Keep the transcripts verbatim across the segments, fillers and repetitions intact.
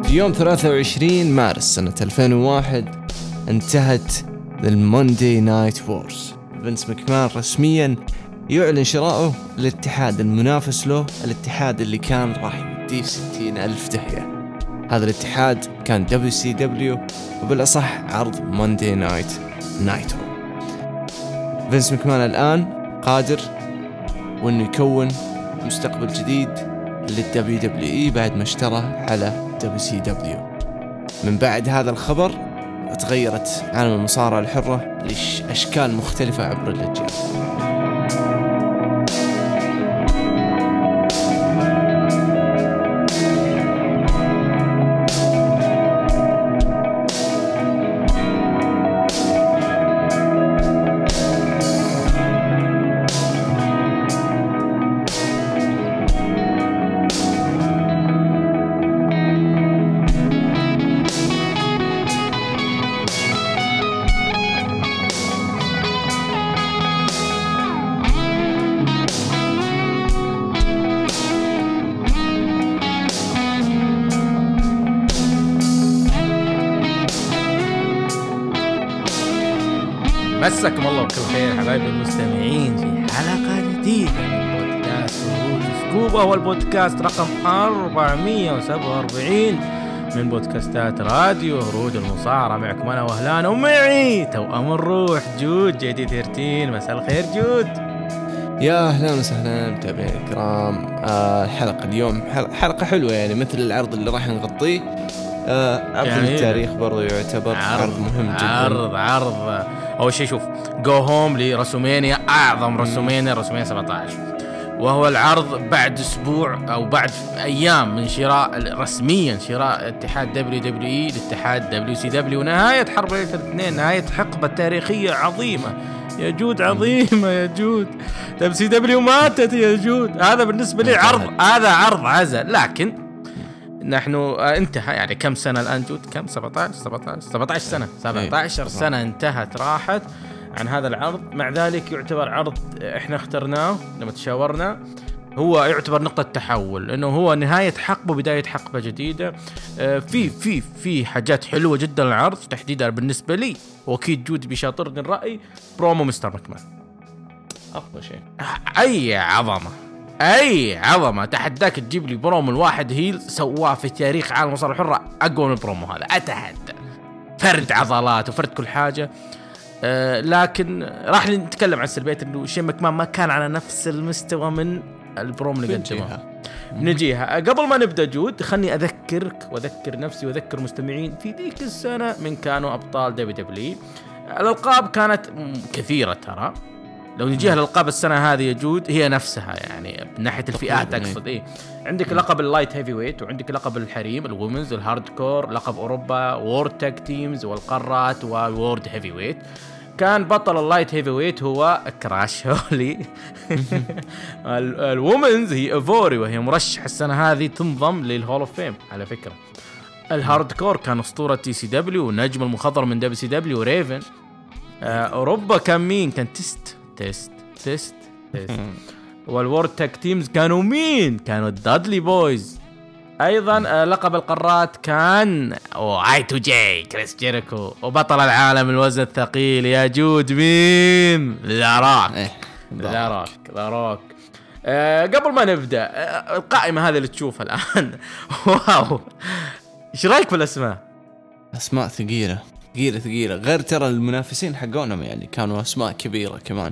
في يوم ثلاثة وعشرين مارس سنة ألفين وواحد انتهت الموندي نايت وورز. فينس ماكمان رسميا يعلن شراءه الاتحاد المنافس له، الاتحاد اللي كان راح يديه ستين ألف دهية. هذا الاتحاد كان دبليو سي دبليو، وبالأصح عرض موندي نايت نايترو. فينس ماكمان الآن قادر وإنه يكون مستقبل جديد للدبليو دبليو إي بعد ما اشترى على دبليو سي دبليو. من بعد هذا الخبر تغيرت عالم المصارعة الحرة لأشكال مختلفة عبر الأجيال. مساكم الله بكل خير حبايبي المستمعين في حلقة جديدة من بودكاست هروج سكوب، وهو البودكاست رقم أربعمية وسبعة وأربعين من بودكاستات راديو هروج المصارعة. معكم أنا وهلان ومعي توأم الروح جود جديد ثيرتين. مساء الخير جود. يا أهلا وسهلا متابعين الكرام. آه حلقة اليوم حلقة حلوة يعني مثل العرض اللي راح نغطيه. آه عرض يعني التاريخ برضو يعتبر عرض, عرض مهم جدا. عرض عرض أول شيء شوف جو هوم لرسومينيا، أعظم رسومينيا رسومينيا سبعة عشر، وهو العرض بعد أسبوع أو بعد أيام من شراء رسميا شراء اتحاد دبليو دبليو إي لاتحاد دبليو سي دبليو. نهاية حرب ليلة الاثنين، نهاية حقبة تاريخية عظيمة يا جود، عظيمة يا جود. دبليو سي دبليو ماتت يا جود. هذا بالنسبة لي عرض، هذا عرض عزل. لكن نحن انتهى يعني كم سنة الآن جود؟ كم؟ سبعة عشر سبعة عشر سبعة عشر سنة سبعة عشر سنة انتهت راحت عن هذا العرض. مع ذلك يعتبر عرض احنا اخترناه لما تشاورنا، هو يعتبر نقطة تحول، لأنه هو نهاية حقبة بداية حقبة جديدة. في في في حاجات حلوة جدا العرض تحديدا بالنسبة لي، وأكيد جود بيشاطرني الرأي. برومو مستر ماكمان أفضل شيء. أي عظمة أي عظمة. تحداك تجيب لي برومو الواحد هيل سواه في تاريخ عالم المصارعة الحرة أقوى من البرومو هذا، أتحدى. فرد عضلات وفرد كل حاجة. أه لكن راح نتكلم عن السلبيات، إنه شين ماكمان ما كان على نفس المستوى من البرومو اللي قدمه. نجيها قبل ما نبدأ جود، خلني أذكرك وأذكر نفسي وأذكر مستمعين في ذيك السنة من كانوا أبطال دبليو دبليو. الألقاب كانت كثيرة ترى. لو نجيها للقاب السنة هذه يا جود هي نفسها يعني من ناحية الفئات أقصد. إيه عندك لقب اللايت هيفي ويت، وعندك لقب الحريم الوومنز والهارد كور، لقب أوروبا وورد تاج تيمز والقارات وورد هيفي ويت. كان بطل اللايت هيفي ويت هو كراش هولي. الوومنز هي أفوري، وهي مرشح السنة هذه تنضم للهول اوف فيم على فكرة. الهارد كور كان أسطورة تي سي دبليو ونجم المخضر من دبليو سي دبليو ريفن. أوروبا كان مين؟ كان تيست تيست تيست تيست. والورد تاك تيمز كانوا مين؟ كانوا الدادلي بويز. ايضا لقب القارات كان او اي تو جي كريس جيريكو. وبطل العالم الوزن الثقيل يا جود مين؟ ذا روك. ذا روك ذا روك. أه قبل ما نبدا أه القائمه هذه اللي تشوفها الان واو، ايش رايك بالاسماء؟ اسماء ثقيله ثقيله ثقيله غير ترى المنافسين حقونهم يعني كانوا اسماء كبيره كمان.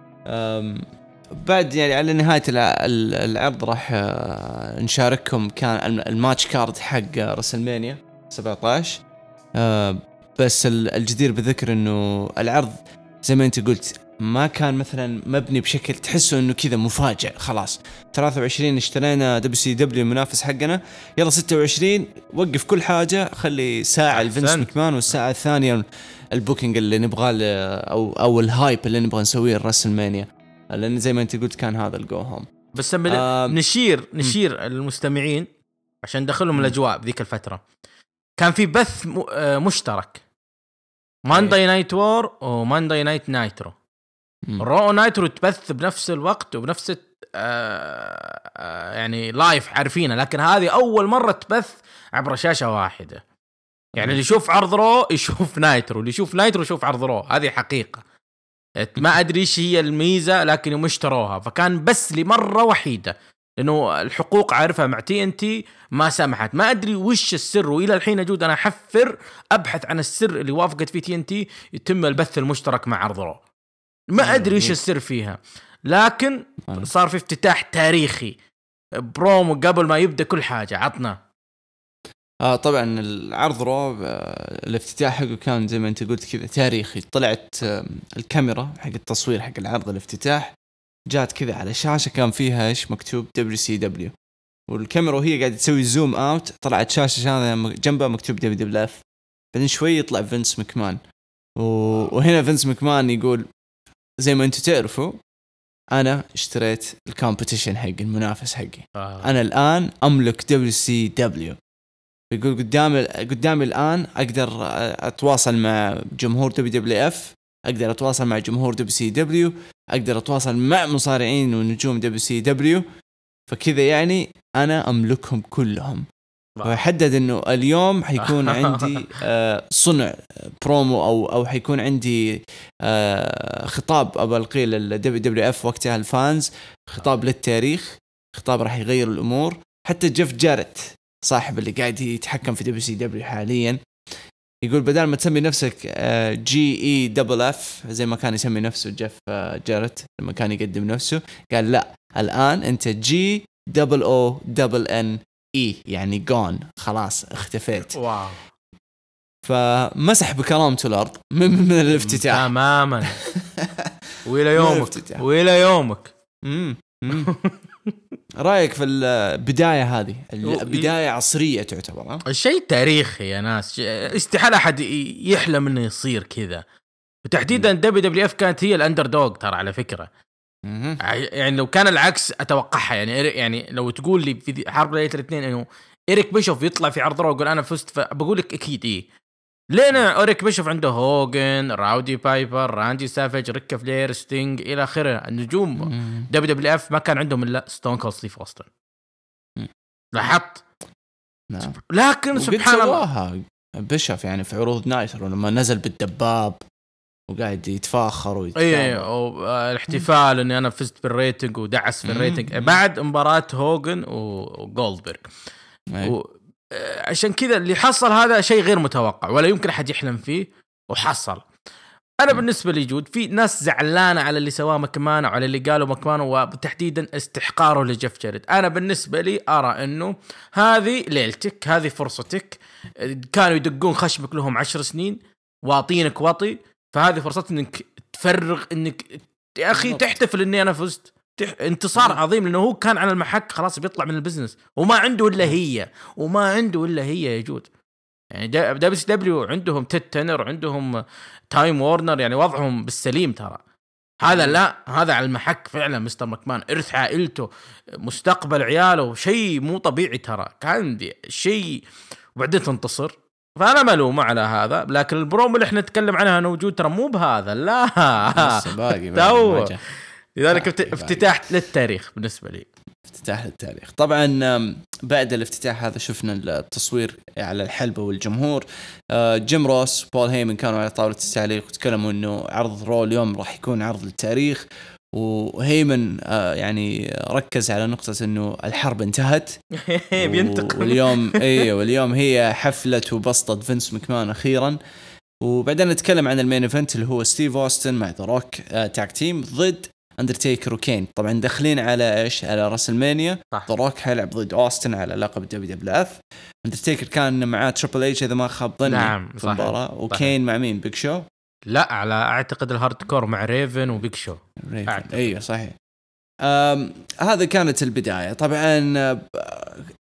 بعد يعني على نهاية العرض راح نشارككم كان الماتش كارد حق رسلمانيا سبعة عشر. بس الجدير بذكر انه العرض زي ما انت قلت ما كان مثلا مبني بشكل تحسه انه كذا مفاجئ. خلاص ثلاثة وعشرين اشترينا دبليو سي دبليو المنافس حقنا، يلا ستة وعشرين وقف كل حاجة، خلي ساعة الفينس ماكمان والساعة الثانية البوكينج اللي نبغاه او او الهايب اللي نبغى نسويه الرسلمانيا، لأن زي ما أنت قلت كان هذا الجو هوم. بس آه نشير نشير المستمعين عشان دخلهم الأجواء بذيك الفترة. كان في بث مشترك مانداي نايت وور ومانداي نايت نايترو. رو نايترو تبث بنفس الوقت وبنفس آه آه يعني لايف عارفينها، لكن هذه اول مره تبث عبر شاشه واحده. يعني اللي يشوف عرض رو يشوف نايترو، اللي يشوف نايترو يشوف عرض رو، هذه حقيقه. ما ادري ايش هي الميزه، لكن يوم اشتروها فكان بس لمره وحيده، لانه الحقوق عارفها مع تي ان تي ما سمحت. ما ادري وش السر، والى الحين اجود انا احفر ابحث عن السر اللي وافقت فيه تي ان تي يتم البث المشترك مع عرض رو. ما ادري ايش السر فيها، لكن صار في افتتاح تاريخي برومو قبل ما يبدا كل حاجه عطنا. آه طبعا العرض رو آه الافتتاح حقه كان زي ما انت قلت كذا تاريخي. طلعت آه الكاميرا حق التصوير حق العرض الافتتاح جات كذا على شاشة كان فيها ايش مكتوب دبليو سي دبليو، والكاميرا وهي قاعدة تسوي زوم اوت طلعت شاشة شانة جنبها مكتوب دبليو دبليو اف. بعدين شوي يطلع فينس مكمان، وهنا فينس مكمان يقول زي ما انتم تعرفوا انا اشتريت الكومبيتيشن حق المنافس حقي، انا الان املك دبليو سي دبليو. يقول قدامي قدامي الآن أقدر أتواصل مع جمهور دبليو دبليو إف، أقدر أتواصل مع جمهور دبليو سي دبليو، أقدر أتواصل مع مصارعين ونجوم دبليو سي دبليو. فكذا يعني أنا أملكهم كلهم. ويحدد إنه اليوم حيكون عندي صنع برومو أو أو حيكون عندي خطاب أبى ألقيه للدبليو دبليو إف وقتها الفانز، خطاب للتاريخ، خطاب راح يغير الأمور. حتى جيف جاريت صاحب اللي قاعد يتحكم في دبليو سي دبليو حاليا يقول بدل ما تسمي نفسك جي اي دبل اف زي ما كان يسمي نفسه جيف جاريت لما كان يقدم نفسه، قال لا الان انت جي دبل او دبل ان اي يعني جون، خلاص اختفيت. واو. فمسح بكرامته الارض من, من الافتتاح تماما. وإلى يومك وإلى يومك امم رأيك في البداية هذه؟ البداية عصرية تعتبر الشيء تاريخي يا ناس، استحالة أحد يحلم إنه يصير كذا. وتحديدا دبليو دبليو إف كانت هي الأندر دوغ ترى على فكرة. مم. يعني لو كان العكس أتوقعها. يعني يعني لو تقول لي في حرب ليلة الاثنين إنه إيريك بيشوف يطلع في عرض رو ويقول أنا فزت، فبقول لك أكيد إيه. لأن إيريك بيشوف عنده هوغن، راودي بايبر، راندي سافيج، ريك فلير، ستينج إلى آخره. النجوم دبليو دبليو إف ما كان عندهم إلا ستون كولد ستيف أوستن. لاحظت؟ نعم. لكن سبحان الله بيشوف يعني في عروض نايترو لما نزل بالدباب وقاعد يتفاخر ويتفاخر. ايه الاحتفال اني انا فزت بالريتنج ودعس في الريتنج بعد مباراة هوغن وجولدبرغ. عشان كذا اللي حصل هذا شيء غير متوقع ولا يمكن أحد يحلم فيه وحصل. أنا بالنسبة لي جود في ناس زعلانة على اللي سواه مكمان وعلى اللي قالوا مكمان وتحديدا استحقاره لجيف جاريت. أنا بالنسبة لي أرى أنه هذه ليلتك، هذه فرصتك. كانوا يدقون خشبك لهم عشر سنين واطينك واطي، فهذه فرصتك أنك تفرغ، أنك يا أخي تحتفل أني أنا فزت. انتصار عظيم لأنه هو كان على المحك خلاص بيطلع من البزنس وما عنده إلا هي وما عنده إلا هي يجود. يعني دبليو سي دبليو عندهم تيد تنر، عندهم تايم وورنر، يعني وضعهم بالسليم ترى. هذا لا، هذا على المحك فعلا مستر مكمان، إرث عائلته، مستقبل عياله، شيء مو طبيعي ترى. كان شيء وبعدين تنتصر. فأنا ملومة على هذا. لكن البروم اللي احنا نتكلم عنها أنا وجود ترى مو بهذا، لا تو لذلك افتتاح للتاريخ بالنسبة لي. افتتاح للتاريخ طبعا. بعد الافتتاح هذا شفنا التصوير على الحلبة والجمهور. جيم روس بول هيمن كانوا على طاولة التعليق وتكلموا انه عرض رو اليوم راح يكون عرض للتاريخ. وهيمن يعني ركز على نقطة انه الحرب انتهت بينتقم واليوم ايه واليوم هي حفلة وبسطة فينس مكمان اخيرا. وبعدين نتكلم عن المين ايفنت اللي هو ستيف أوستن مع ذا روك تاك تيم ضد أندرتيكر وكين. طبعا داخلين على إيش؟ على راسلمانيا. ذا روك حيلعب ضد أوستن على لقب دبليو دبليو إف. أندرتيكر كان معاه تريبل إيش إذا ما خاب ظني نعم في المباراة. وكين مع مين؟ بيج شو؟ لا على أعتقد الهارد كور مع ريفن وبيج شو. أيوة صحيح. هذا كانت البداية. طبعا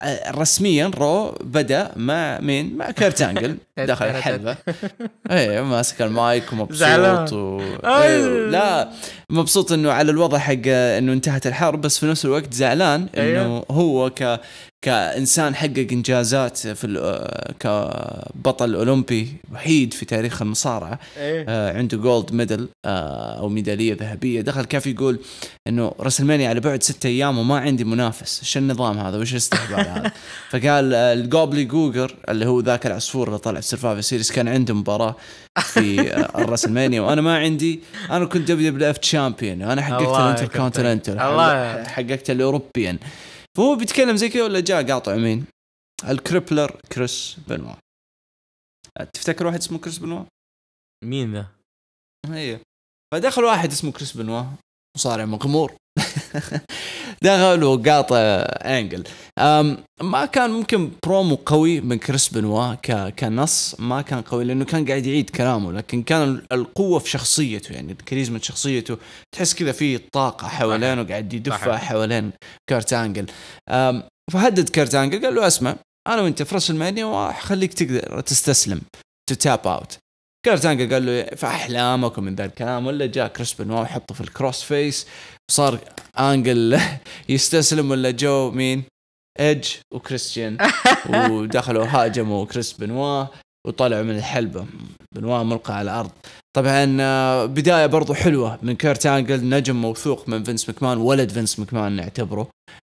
رسميا رو بدأ مع مين مع كيرت أنجل دخل الحلبة ايه ماسك المايك ومبسوط و... أيوه. لا مبسوط انه على الوضع حق انه انتهت الحرب بس في نفس الوقت زعلان انه أيوه. هو ك كإنسان حقق إنجازات في كبطل أولمبي وحيد في تاريخ المصارعة أيه. آه عنده جولد ميدل آه أو ميدالية ذهبية دخل كيف يقول إنه رسلمانيا على بعد ستة أيام وما عندي منافس إيش النظام هذا وإيش الاستهبال هذا فقال آه الجوبلي جوجر اللي هو ذاك العصفور اللي طلع في سيرفايفر سيريس كان عنده مباراة في آه الرسلمانيا وأنا ما عندي أنا كنت دبليو دبليو إف تشامبيون وأنا حققت الانتركونتيننتال حققت الأوروبيان فهو بيتكلم زي كذا ولا جاء قاطع مين الكريبلر كريس بنوا تفتكر واحد اسمه كريس بنوا مين ذا هي فدخل واحد اسمه كريس بنوا مصارع مغمور دخل وقاطع أنجل ما كان ممكن برومو قوي من كريس بنوا ك كنص ما كان قوي لأنه كان قاعد يعيد كلامه لكن كان القوة في شخصيته يعني الكاريزما شخصيته تحس كذا فيه طاقة حوالينه قاعد يدفع حوالين كيرت أنجل فهدد كيرت أنجل قال له اسمع أنا وأنت في رسلمانيا وخليك تقدر تستسلم تتاب أوت كيرت أنجل قال له في أحلامك ومن ذا الكلام ولا جاء كريس بنوا وحطه في الكروس فيس صار أنجل يستسلم ولا جو مين إيدج وكريستيان ودخلوا هاجموا كريس بنوا وطلعوا من الحلبة بنوا ملقى على الأرض طبعا بداية برضو حلوة من كيرت أنجل نجم موثوق من فينس مكمان ولد فينس مكمان نعتبره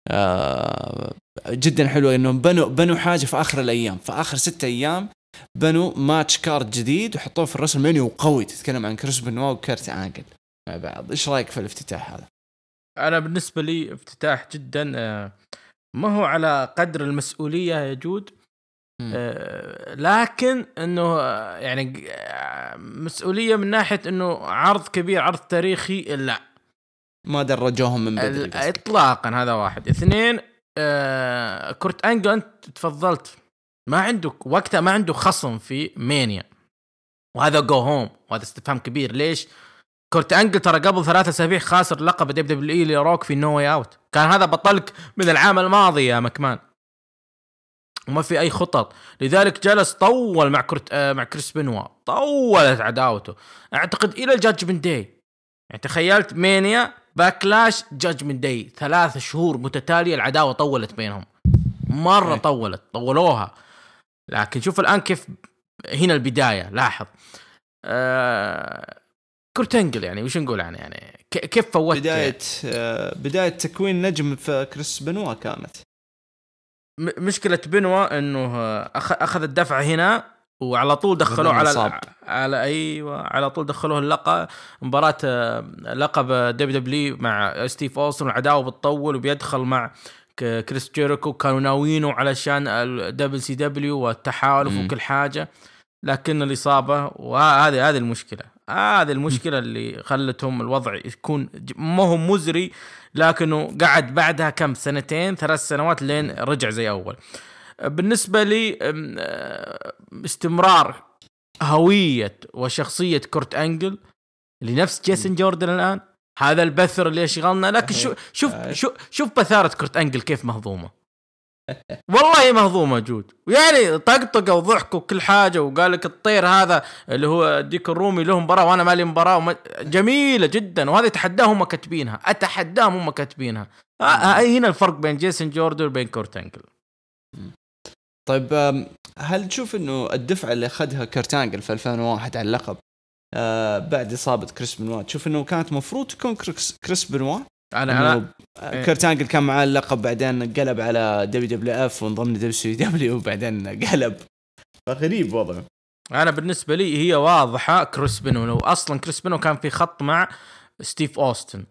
جدا حلوة إنهم بنوا بنوا حاجة في آخر الأيام في آخر ستة أيام بنوا ماتش كارد جديد وحطوه في الرسل مانيا وقوي تتكلم عن كريس بنوا وكيرت أنجل مع بعض إيش رأيك في الافتتاح هذا؟ أنا بالنسبة لي افتتاح جدا ما هو على قدر المسؤولية يا جود آه لكن انه يعني مسؤولية من ناحية انه عرض كبير عرض تاريخي لا ما درجوهم من بدري اطلاقا هذا واحد اثنين آه كرت أنجل انت تفضلت ما عندك وقتها ما عنده خصم في مانيا وهذا جو هوم وهذا استفهام كبير ليش كرت أنجل ترى قبل ثلاثة أسابيع خاسر لقب دبليو دبليو إي لروك في نو واي اوت كان هذا بطلك من العام الماضي يا مكمان وما في أي خطط لذلك جلس طول مع كرت آه مع كريس بنوا طولت عداوته أعتقد إلى الجادجمنت داي يعني تخيلت مانيا باكلاش جادجمنت داي ثلاث شهور متتالية العداوة طولت بينهم مرة طولت طولوها لكن شوف الآن كيف هنا البداية لاحظ آه كرت أنجل يعني وش نقول عنه يعني كيف فوت بداية آه بداية تكوين نجم في كريس بنوا كانت م- مشكلة بنوا إنه أخ- أخذ الدفع هنا وعلى طول دخلوه على ال- على أيوة على طول دخلوه اللقب مباراة لقب دبليو دبليو مع ستيف أوستن والعداوة بتطول وبيدخل مع كريس جيريكو كانوا ناويينه علشان الدبليو سي دبليو والتحالف وكل حاجة لكن الإصابة وهذه هذه المشكلة هذه المشكلة اللي خلتهم الوضع يكون ما هو مزري لكنه قعد بعدها كم سنتين ثلاث سنوات لين رجع زي أول. بالنسبة لي استمرار هوية وشخصية كرت أنجل لنفس جيسون جوردن الآن هذا البثر اللي يشغلنا لكن شوف شوف شوف شوف بثارة كرت أنجل كيف مهضومة والله مهضومة جود يعني طقطقة وضحك وكل حاجة وقال لك الطير هذا اللي هو ديك الرومي لهم مباراة وأنا مالي مباراة وما... جميلة جدا وهذه تحداهم هم كاتبينها أتحداهم هم كاتبينها هاي هنا الفرق بين جيسون جوردن وبين كرت أنجل. طيب هل تشوف إنه الدفعة اللي أخذها كرت أنجل في ألفين وواحد على اللقب آه بعد إصابة كريس بنوا تشوف إنه كانت مفروض تكون كريس, كريس بنوا أنا أنا كرت أنجل كان معاه اللقب بعدين قلب على دبليو دبليو إف وانضم لدبليو سي دبليو وبعدين قلب فغريب وضعه. أنا بالنسبة لي هي واضحة كريس بنوا لو أصلا كريس بنوا كان في خط مع ستيف أوستن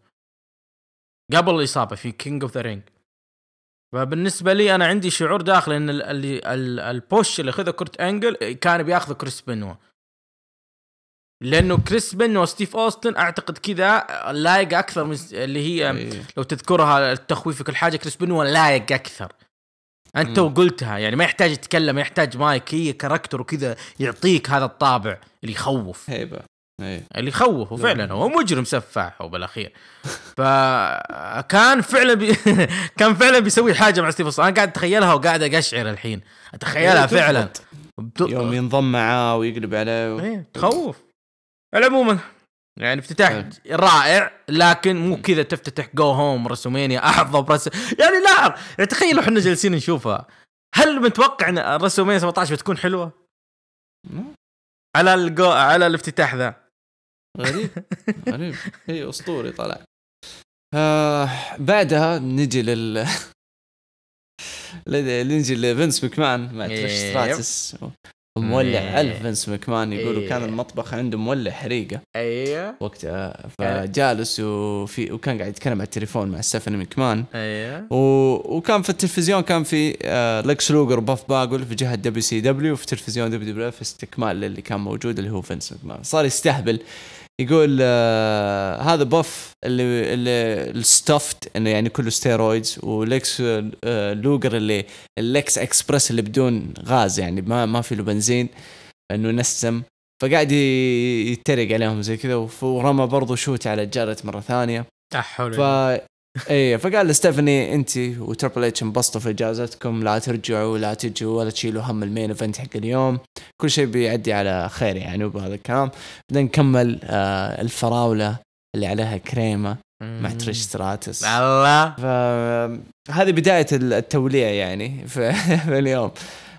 قبل الإصابة في كينج أوف ذا رينج فبالنسبة لي أنا عندي شعور داخل إن اللي البوش اللي خذه كرت أنجل كان بياخذه كريس بنوا لأنه كريس بنوا وستيف أوستن أعتقد كذا لايق أكثر من اللي هي لو تذكرها التخويف في كل حاجة كريس بنوا لايق أكثر أنت وقلتها يعني ما يحتاج يتكلم ما يحتاج مايك هي كاركتر وكذا يعطيك هذا الطابع اللي يخوف هيبة أيه. اللي يخوف وفعلا هو مجرم سفاح وبالاخير فكان فعلا بي... كان فعلا بيسوي حاجه مع ستيف أوستن. انا قاعد اتخيلها وقاعد اقشعر الحين اتخيلها فعلا بت... يوم ينضم معاه ويقلب عليه و... ايه تخوف. العموما يعني افتتاح أه. رائع لكن مو كذا تفتتح جو هوم رسومينيا اعظم رس يعني لا يعني تخيلوا احنا جالسين نشوفها هل متوقع ان رسومينيا سبعة عشر بتكون حلوه على الجو على الافتتاح ذا؟ غريب غريب هي اسطوري طلع. آه بعدها نجي لل نجي لفينس مكمان مع تريش ستراتس مولع ألف. فينس مكمان يقولوا كان المطبخ عنده مولع حريقة ايوه وقتها فجالس وفي وكان قاعد يتكلم على التليفون مع ستيفاني مكمان ايوه و... وكان في التلفزيون كان في آه لكس لوجر وباف باغل في جهة دبليو سي دبليو وفي تلفزيون دبليو دبليو في استكمال للي كان موجود اللي هو فينس مكمان. صار يستهبل يقول آه هذا باف اللي اللي الستافت انه يعني كله ستيرويدز ولكس آه لوجر اللي اللكس اكسبرس اللي بدون غاز يعني ما ما في له بنزين انه نسم. فقاعد يتريق عليهم زي كذا ورمى برضو شوت على الجارة مرة ثانية. ف ايه فقال لستيفاني انت وتربل اتش انبسطوا في اجازتكم لا ترجعوا لا تجوا ولا تشيلوا هم المين ايفنت حق اليوم كل شيء بيعدي على خير يعني. وبهذا الكلام بدنا نكمل آه الفراولة اللي عليها كريمة مع تريش ستراتس. الله فهذه بداية التوليع يعني في, في اليوم.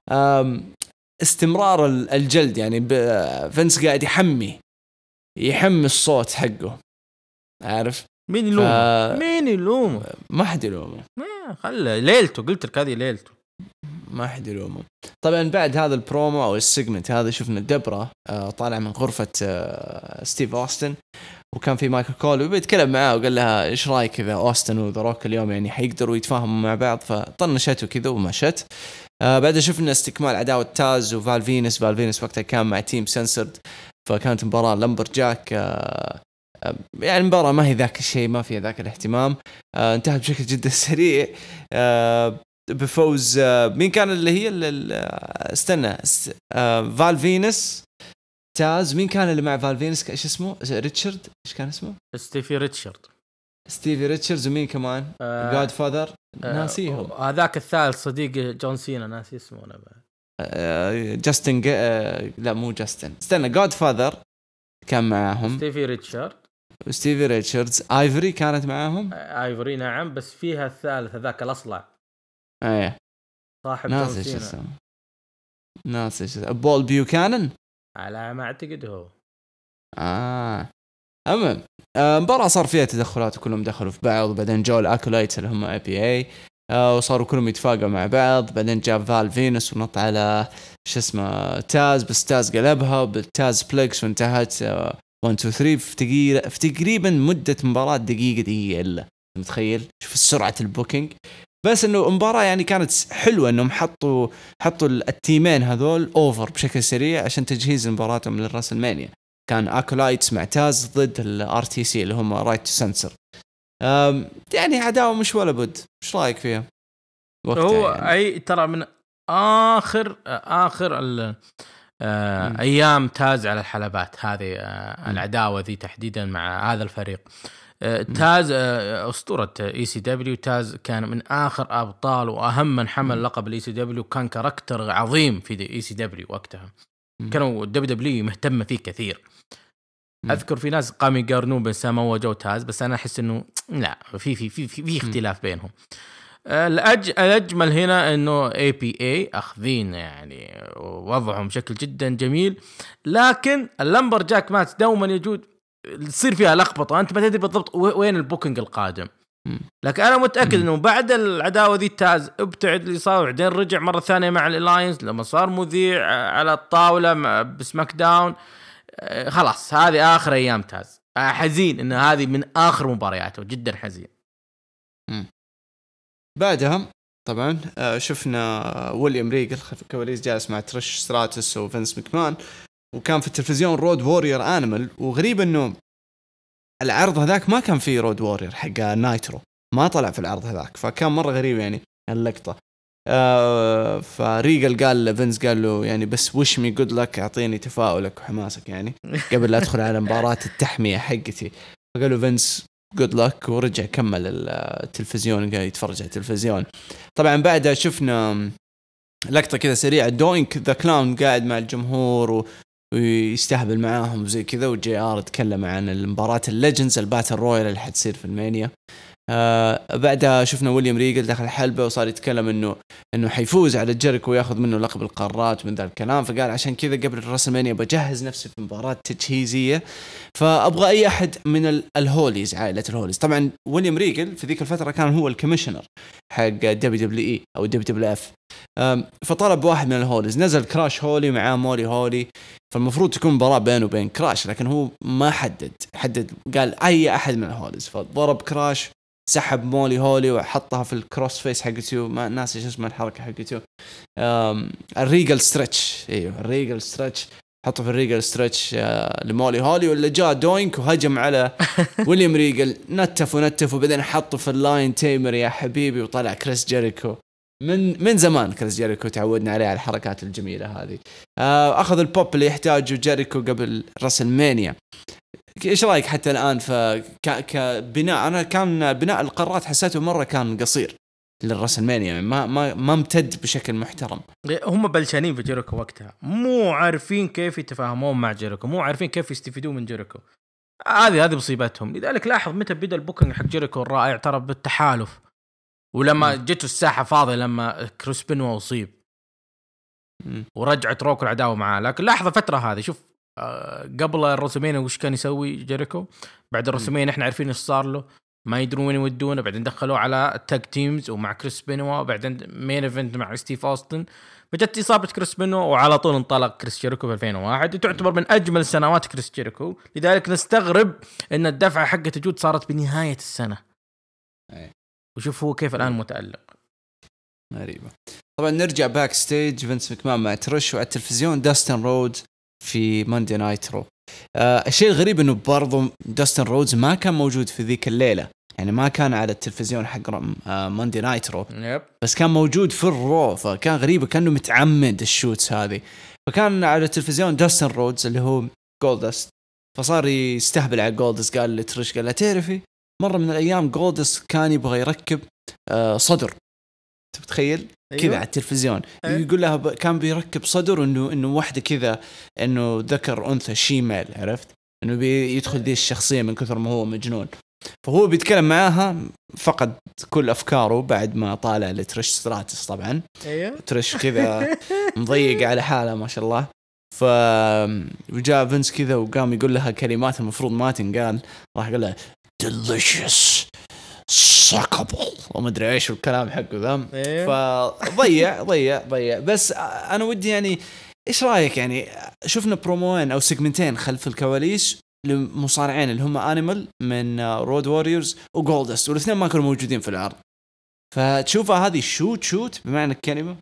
استمرار الجلد يعني فينس قاعد يحمي يحمي الصوت حقه عارف مين يلوم ف... مين يلوم ما حد يلومه خلى ليلته قلت لك هذه ليلته ما حد يلومه. طبعا بعد هذا البرومو او السيجمنت هذا شفنا دبرة آه طالع من غرفة آه ستيف أوستن وكان في مايكل كول وبيتكلم معاه وقال لها ايش رايك اذا أوستن وذا روك اليوم يعني حيقدروا يتفاهموا مع بعض فطنشته كذا ومشت. آه بعد شفنا استكمال عداوة تاز وفالفينس. فالفينس وقتها كان مع تيم سنسرد فكانت مباراة لمبرجاك آه يعني مباراة ما هي ذاك الشيء ما فيها ذاك الاهتمام. آه انتهت بشكل جدا سريع آه بفوز آه مين كان اللي هي اللي استنى آه فالفينس تاز. مين كان اللي مع فالفينس ايش اسمه ريتشارد ايش كان اسمه ستيفي ريتشارد ستيفي ريتشاردز. ومين كمان جاد فاذر ناسيهم. هذاك الثالث صديق جون سينا ناسي اسمه انا آه جاستن آه لا مو جاستن استنى جاد فاذر كان معاهم ستيفي ريتشارد ستيفي ريتشاردز. ايفري كانت معاهم ايفري نعم بس فيها الثالث هذاك الاصلع ايه صاحب جون سينا ناسي ايش بول بيوكانن على ما اعتقد هو اه المهم مباراة صار فيها تدخلات وكلهم دخلوا في بعض وبعدين جو الاكولايتس اللي هم اي بي اي آه وصاروا كلهم يتفاقوا مع بعض. بعدين جاب فال فينوس ونط على شو اسمه تاز بس تاز قلبها بالتاز بليكس وانتهت آه واحد اثنين ثلاثة في تقريبا في تقريبا مدة مباراة دقيقة دقيقة إلا متخيل شوف سرعة البوكينج. بس إنه مباراة يعني كانت حلوة إنهم حطوا حطوا التيمين هذول أوفر بشكل سريع عشان تجهيز مباراتهم للراسلمانيا. كان أكولايتس مع تاز ضد الار تي سي اللي هم رايت تو سنسر. يعني عداوة مش ولا بد. إيش رأيك فيها؟ هو يعني. أي ترى من آخر آخر ال آه أيام تاز على الحلبات هذه آه العداوة ذي تحديدا مع هذا الفريق. آه تاز آه أسطورة إي سي دبليو. تاز كان من آخر أبطال وأهم من حمل لقب الإي سي دبليو. كان كاركتر عظيم في إي سي دبليو وقتها. كانوا دبليو دبليو مهتمة فيه كثير. أذكر في ناس قاموا يقارنون بين سامو وجو تاز بس أنا أحس إنه لا في في في في, في اختلاف بينهم. الأج الأجمل هنا إنه إيه بي إيه أخذين يعني وضعهم بشكل جدا جميل. لكن اللمبر جاك مات دوما يجود يصير فيها لخبطة أنت ما تدري بالضبط وين البوكينج القادم. لكن أنا متأكد إنه بعد العداوة ذي تاز ابتعد اللي صار وبعدين رجع مرة ثانية مع الألاينس لما صار مذيع على الطاولة بسماك داون. خلاص هذه آخر أيام تاز. حزين إن هذه من آخر مبارياته جدا حزين. م. بعدها طبعا شفنا ويليام ريجل خلف الكواليس جالس مع تريش ستراتس وفينس مكمان وكان في التلفزيون رود وورير آنيمال. وغريب إنه العرض هذاك ما كان فيه رود وورير حق نايترو ما طلع في العرض هذاك فكان مرة غريب يعني اللقطة. آه فريجل قال لفينس قال له يعني بس وش مي جود لك اعطيني تفاؤلك وحماسك يعني قبل لا ادخل على مباراة التحمية حقتي. فقال له فينس جود لك ورجع كمل التلفزيون قاعد يتفرج على التلفزيون. طبعا بعدها شفنا لقطة كذا سريعة دوينك ذا كلاون قاعد مع الجمهور و ويستهبل معاهم زي كذا وجي آر تكلم عن المباراة الليجندز الباتل رويال اللي حتصير في المانيا. آه بعدها شفنا ويليام ريجل دخل الحلبة وصار يتكلم انه انه حيفوز على جيريكو وياخذ منه لقب القارات من ذا الكلام. فقال عشان كذا قبل الرسلمانيا بجهز نفسي في مباراة تجهيزية فابغى اي احد من الهوليز عائلة الهوليز. طبعا ويليام ريجل في ذيك الفترة كان هو الكوميشنر حق دبليو دبليو اي او دبليو دبليو اف. فطلب واحد من الهوليز نزل كراش هولي معاه مولي هولي. فالمفروض تكون مباراة بينه وبين كراش لكن هو ما حدد حدد قال اي احد من الهوليز. فضرب كراش سحب مولي هولي وحطها في الكروس فيس حقته ما ناسي ايش اسمها الحركة حقته الريجل ستريتش. ايوه الريجل ستريتش حطه في الريجل ستريتش آه لمولي هولي ولا جاء دوينك وهجم على ويليام ريجل نتف ونتف وبعدين حطه في اللاين تيمر يا حبيبي وطلع كريس جيريكو. من من زمان كريس جيريكو تعودنا عليه على الحركات الجميلة هذه. آه أخذ البوب اللي يحتاجه جيريكو قبل راسلمانيا. إيش رأيك حتى الآن فكبناء أنا كان بناء القارات حسيته مرة كان قصير للراسلمانيا ما ما ما امتد بشكل محترم. هم بلشانين في جيريكو وقتها مو عارفين كيف يتفاهمون مع جيريكو مو عارفين كيف يستفيدون من جيريكو. هذه هذه مصيبتهم. لذلك لاحظ متى بدأ البوكينج حق جيريكو الرائع ترى بالتحالف ولما جته الساحة فاضية لما كريس بنوا أصيب ورجعت روك العداوة معاه. لكن لاحظ فترة هذه شوف آه قبل الرسمين وش كان يسوي جيريكو. بعد الرسمين احنا عارفين ايش صار له ما يدرون وين يودونه. بعدين دخلوه على التاج تيمز ومع كريس بنوا وبعدين مين ايفنت مع ستيف أوستن. فجت إصابة كريس بنوا وعلى طول انطلق كريس جيريكو في ألفين وواحد وتعتبر من أجمل سنوات كريس جيريكو. لذلك نستغرب ان الدفعة حقته جود صارت بنهاية السنة. وشوف هو كيف الآن متألق. غريبة. طبعا نرجع باك ستيج فينس ماكمان مع ترش وعلى التلفزيون داستن رودز في ماندي نايت رو. آه الشيء الغريب انه برضو داستن رودز ما كان موجود في ذيك الليلة يعني ما كان على التلفزيون حق آه ماندي نايت رو بس كان موجود في الرو. فكان غريب كأنه متعمد الشوتس هذه. فكان على التلفزيون داستن رودز اللي هو جولدست. فصار يستهبل على جولدست قال لترش قال لا تعرفي مرة من الأيام جولدست كان يبغى يركب آه صدر. تتخيل أيوة. كذا على التلفزيون أيوة. يقول لها ب... كان بيركب صدر إنه إنه واحدة كذا إنه ذكر أنثى شيمال عرفت إنه بيدخل ذي الشخصية من كثر ما هو مجنون. فهو بيتكلم معاها فقد كل أفكاره بعد ما طالع لترش ستراتس. طبعا أيوة. ترش كذا مضيق على حاله ما شاء الله. فجاء فينس كذا وقام يقول لها كلمات المفروض ما تنقال. راح قال لها delicious suckable وما ادري ايش الكلام حقه ذا. فضيع ضيع ضيع. بس انا ودي يعني ايش رايك يعني شفنا بروموين او سيجمنتين خلف الكواليس لمصارعين اللي هم انيمال من رود واريورز وجولدست والاثنين ما كانوا موجودين في العرض. فتشوفها هذه شوت شوت بمعنى الكلمه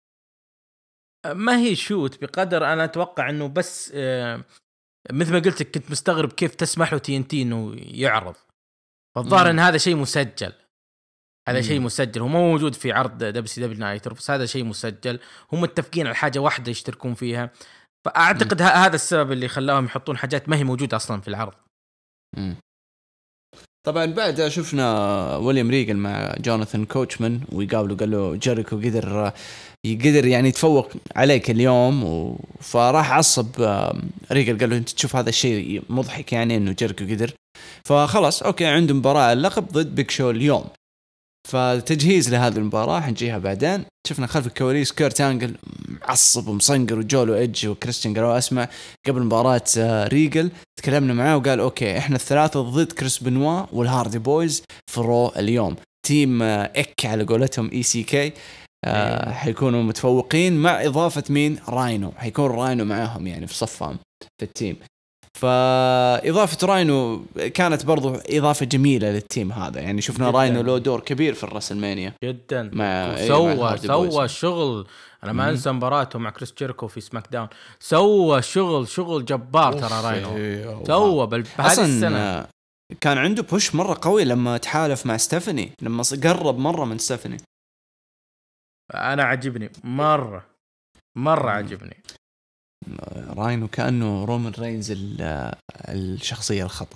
ما هي شوت بقدر انا اتوقع انه بس آه مثل ما قلت كنت مستغرب كيف تسمح له تي ان تي انه يعرض. فالظاهر ان هذا شيء مسجل. هذا شيء مسجل هو مو موجود في عرض دبليو سي دبليو نايتر بس هذا شيء مسجل. هم متفقين على حاجه واحدة يشتركون فيها. فاعتقد هذا السبب اللي خلاهم يحطون حاجات ما هي موجوده اصلا في العرض. مم. طبعا بعد شفنا ويليام ريجل مع جوناثان كوتشمان ويقابله قال له جيريكو قدر يقدر يعني يتفوق عليك اليوم. فراح عصب ريجل قال له انت تشوف هذا الشيء مضحك يعني انه جيريكو قدر. فخلاص اوكي عنده مباراة اللقب ضد بيك شو اليوم. فتجهيز لهذه المباراة حنجيها بعدين. شفنا خلف الكواليس كيرت أنجل معصب ومصنقر وجولو إيدج وكريستيان قالوا أسمع قبل مباراة ريجل تكلمنا معاه وقال أوكي إحنا الثلاثة ضد كريس بنوا والهاردي بويز في رو اليوم. تيم إك على قولتهم إي سي كي آه حيكونوا متفوقين مع إضافة مين راينو. حيكون راينو معاهم يعني في صفهم في التيم. فإضافة راينو كانت برضو إضافة جميلة للتيم هذا يعني شفنا جداً. راينو له دور كبير في الرسلمانيا جدا مع سوى سوى شغل. أنا ما أنسى مباراته مع كريس جيريكو في سماك داون. سوى شغل شغل جبار ترى راينو سوى بهذه السنة. كان عنده بوش مرة قوي لما تحالف مع ستيفاني لما قرب مرة من ستيفاني. انا عجبني مره مره عجبني راينو كأنه رومان رينز الشخصية الخطأ.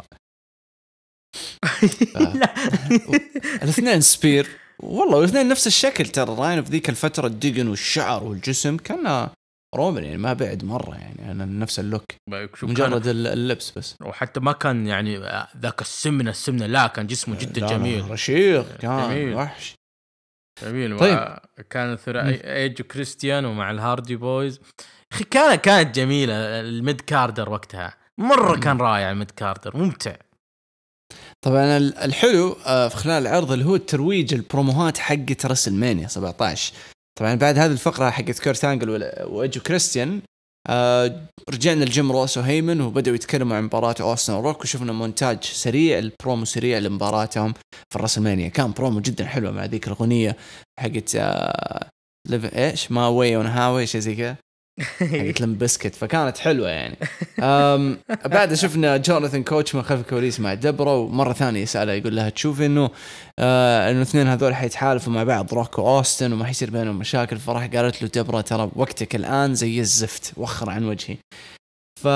ف... الاثنين سبير والله، والاثنين نفس الشكل ترى. راينو في ذيك الفترة الدقن والشعر والجسم كان رومان يعني ما بعد مرة، يعني أنا نفس اللوك مجرد اللبس بس. وحتى ما كان يعني ذاك السمنة السمنة لا، كان جسمه جدا جميل رشيق، كان جميل. وحش جميل. طيب. كان ثنائي ايج وكريستيان ومع الهاردي بويز اخي كانت كانت جميله. الميد كاردر وقتها مره كان رائع، الميد كاردر ممتع. طبعا الحلو في خلال العرض اللي هو الترويج البروموهات حقت رسل مانيا سبعة عشر. طبعا بعد هذه الفقره حقت كيرت أنجل وايج وكريستيان رجعنا الجيم روس وهيمن وبدأوا يتكلموا عن مباراة أوستن وروك، وشفنا مونتاج سريع البرومو سريع لمباراتهم في الرسلمانيا. كان برومو جدا حلو مع ذيك الأغنية حقت آه ايش ما واي اون هاوي شيء زي كذا حقت لم بسكت، فكانت حلوة يعني. بعد شفنا جوناثان كوتش من خلف الكواليس مع دبرا، ومرة ثانية يسألها يقول لها تشوف إنه آه إنه اثنين هذول حيتحالفوا مع بعض روك وأوستن وما حيصير بينهم مشاكل. فراح قالت له دبرا ترى وقتك الآن زي الزفت وخر عن وجهي. ف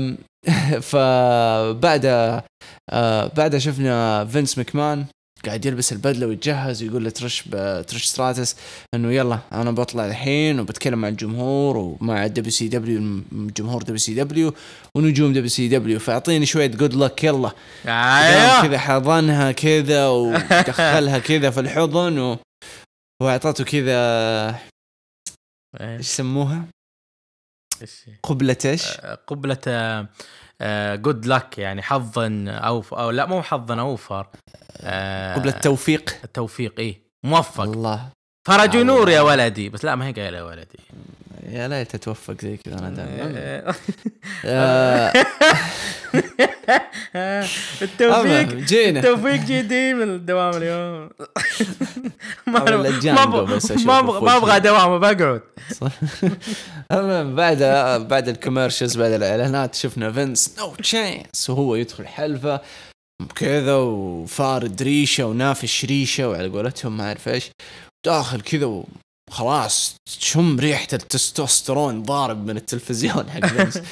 فبعد آه بعد شفنا فينس مكمان قاعد يلبس البدله ويتجهز ويقول لترش ترش ستراتس انه يلا انا بطلع الحين وبتكلم مع الجمهور ومع دبليو سي دبليو، جمهور دبليو سي دبليو ونجوم دبليو سي دبليو، فاعطيني شويه جود لك يلا. ايوه كذا حضنها كذا ودخلها كذا في الحضن و... واعطته كذا ايش يسموها قبلة ايش قبلة جود لك يعني حظا او او لا مو حظا اوفر قبل التوفيق. التوفيق ايه موفق الله فرج نور يا ولدي، بس لا ما هي قايله يا ولدي يا لا تتوفق زي كذا انا دائما التوفيق جينا التوفيق جديد من الدوام اليوم. ما ما ابغى دوام بقعد. بعد بعد الكوميرشلز بعد الاعلانات شفنا فينس نو تشانس وهو يدخل حلفه كذا وفارد ريشه ونافش ريشه وعلى قولتهم ما اعرف ايش داخل كذا وخلاص تشم ريحه التستوستيرون ضارب من التلفزيون حق فينس.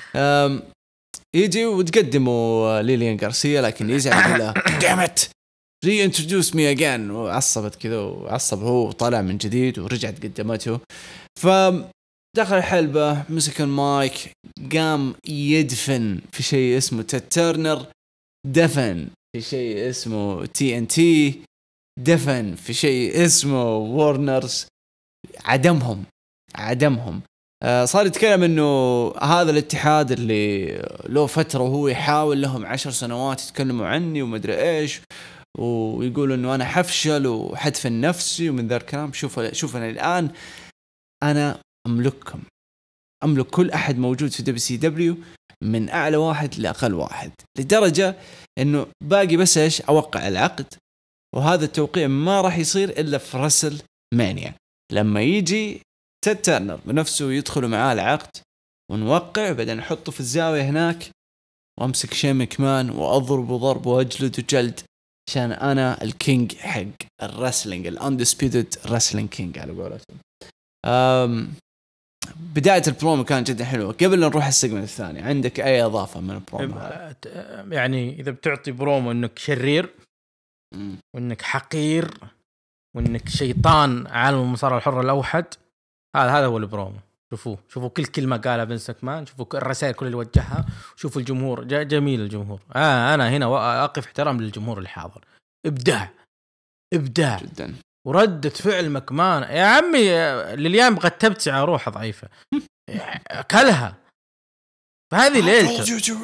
يجي وتقدموا ليليان غارسيا لكن يزعل يقول لها دامت ري انتروديوس مي اجين، وعصبت كذا وعصب هو وطلع من جديد ورجعت قدمته. فدخل الحلبة مسك المايك قام يدفن في شيء اسمه تيرنر، دفن في شيء اسمه تي ان تي، دفن في شيء اسمه وورنرز، عدمهم عدمهم. آه صار يتكلم انه هذا الاتحاد اللي له فترة وهو يحاول لهم عشر سنوات يتكلموا عني ومدري ايش، ويقولوا انه انا حفشل وحدفن نفسي ومن ذا الكلام. شوف شوف انا الان انا املككم، املك كل احد موجود في دبليو سي دبليو من اعلى واحد لاقل واحد، لدرجة انه باقي بس ايش اوقع العقد، وهذا التوقيع ما راح يصير الا في رسل مانيا لما يجي تيد تيرنر بنفسه يدخلوا معاه العقد ونوقع، بعدين نحطه في الزاوية هناك وامسك شيم كمان واضربه ضرب واجلد وجلد عشان انا الكينج حق الرسلينج، الاندسبيوتد رسلينج كينج على قولتهم. أم بداية البرومو كان جدا حلوة. قبل نروح السيجمنت الثاني عندك اي اضافة من البرومو؟ يعني اذا بتعطي برومو انك شرير م. وانك حقير وانك شيطان عالم المصارعة الحرة الاوحد، هذا هذا هو البرومو. شوفوا شوفوا كل كلمة قالها فينس ماكمان، شوفوا الرسائل كل اللي وجهها، شوفوا الجمهور جميل الجمهور. آه أنا هنا أقف احترام للجمهور اللي حاضر، إبداع إبداع جدا. وردة فعل مكمان يا عمي لليام بغت تبتع روحها ضعيفة كلها فهذه ليلته.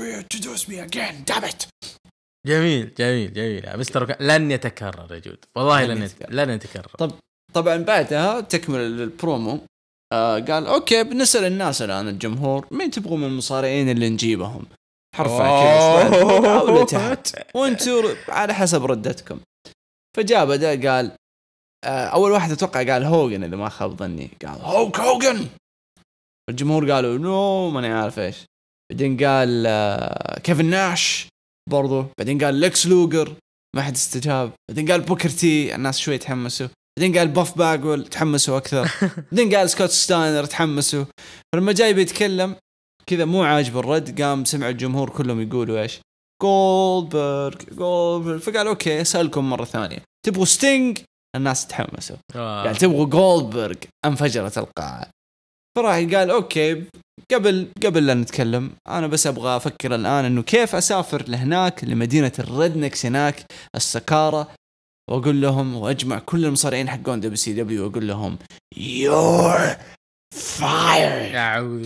جميل جميل جميل مستر لن يتكرر يا جود والله لن يتكرر. لن يتكرر. طب طبعا بعدها تكمل البرومو. آه قال اوكي بنسأل الناس الان الجمهور مين تبغوا من المصارعين اللي نجيبهم، حرفع كذا او لتحت وانتوا على حسب ردتكم. فجاء بدا قال آه اول واحد اتوقع قال هوغن اذا ما خاب ظني، قال هوك هوغن. الجمهور قالوا نو ماني عارف ايش. بعدين قال آه كيفن ناش برضو، بعدين قال ليكس لوجر ما حد استجاب، بعدين قال بوكر تي. الناس شوي تحمسوا بعدين قال بوف باغول تحمسوا اكثر بعدين قال سكوت ستاينر تحمسوا. فلما جاي بيتكلم كذا مو عاجب الرد قام سمع الجمهور كلهم يقولوا ايش جولدبرغ جولدبرغ فقال اوكي اسالكم مره ثانيه تبغوا ستينج الناس تحمسوا آه. يعني تبغوا جولدبرغ انفجرت القاعه. فراح قال اوكي قبل قبل لا نتكلم انا بس ابغى افكر الان انه كيف اسافر لهناك لمدينه الردنكس هناك السكاره واقول لهم واجمع كل المصارعين حقون دبليو سي دبليو واقول لهم يور فاير.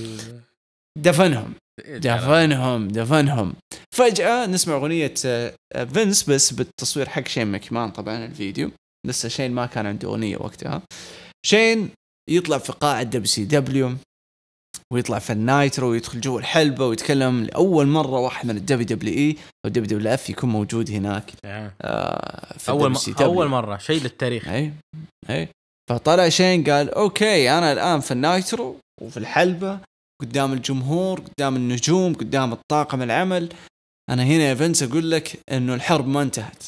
دفنهم دفنهم دفنهم. فجأة نسمع أغنية فينس بس بالتصوير حق شين ماكمان. طبعا الفيديو لسه شين ما كان عنده أغنية وقتها. شين يطلع في قاعة دبليو سي دبليو ويطلع في النايترو ويدخل جوا الحلبة ويتكلم لأول مرة واحد من الدبليو دبليو إي أو دبليو دبليو إف يكون موجود هناك. آه في أول, م- أول مرة شيء للتاريخ. أي أي. فطلع شين قال أوكي أنا الآن في النايترو وفي الحلبة قدام الجمهور قدام النجوم قدام الطاقم العمل. أنا هنا يا فينس أقول لك إنه الحرب ما انتهت.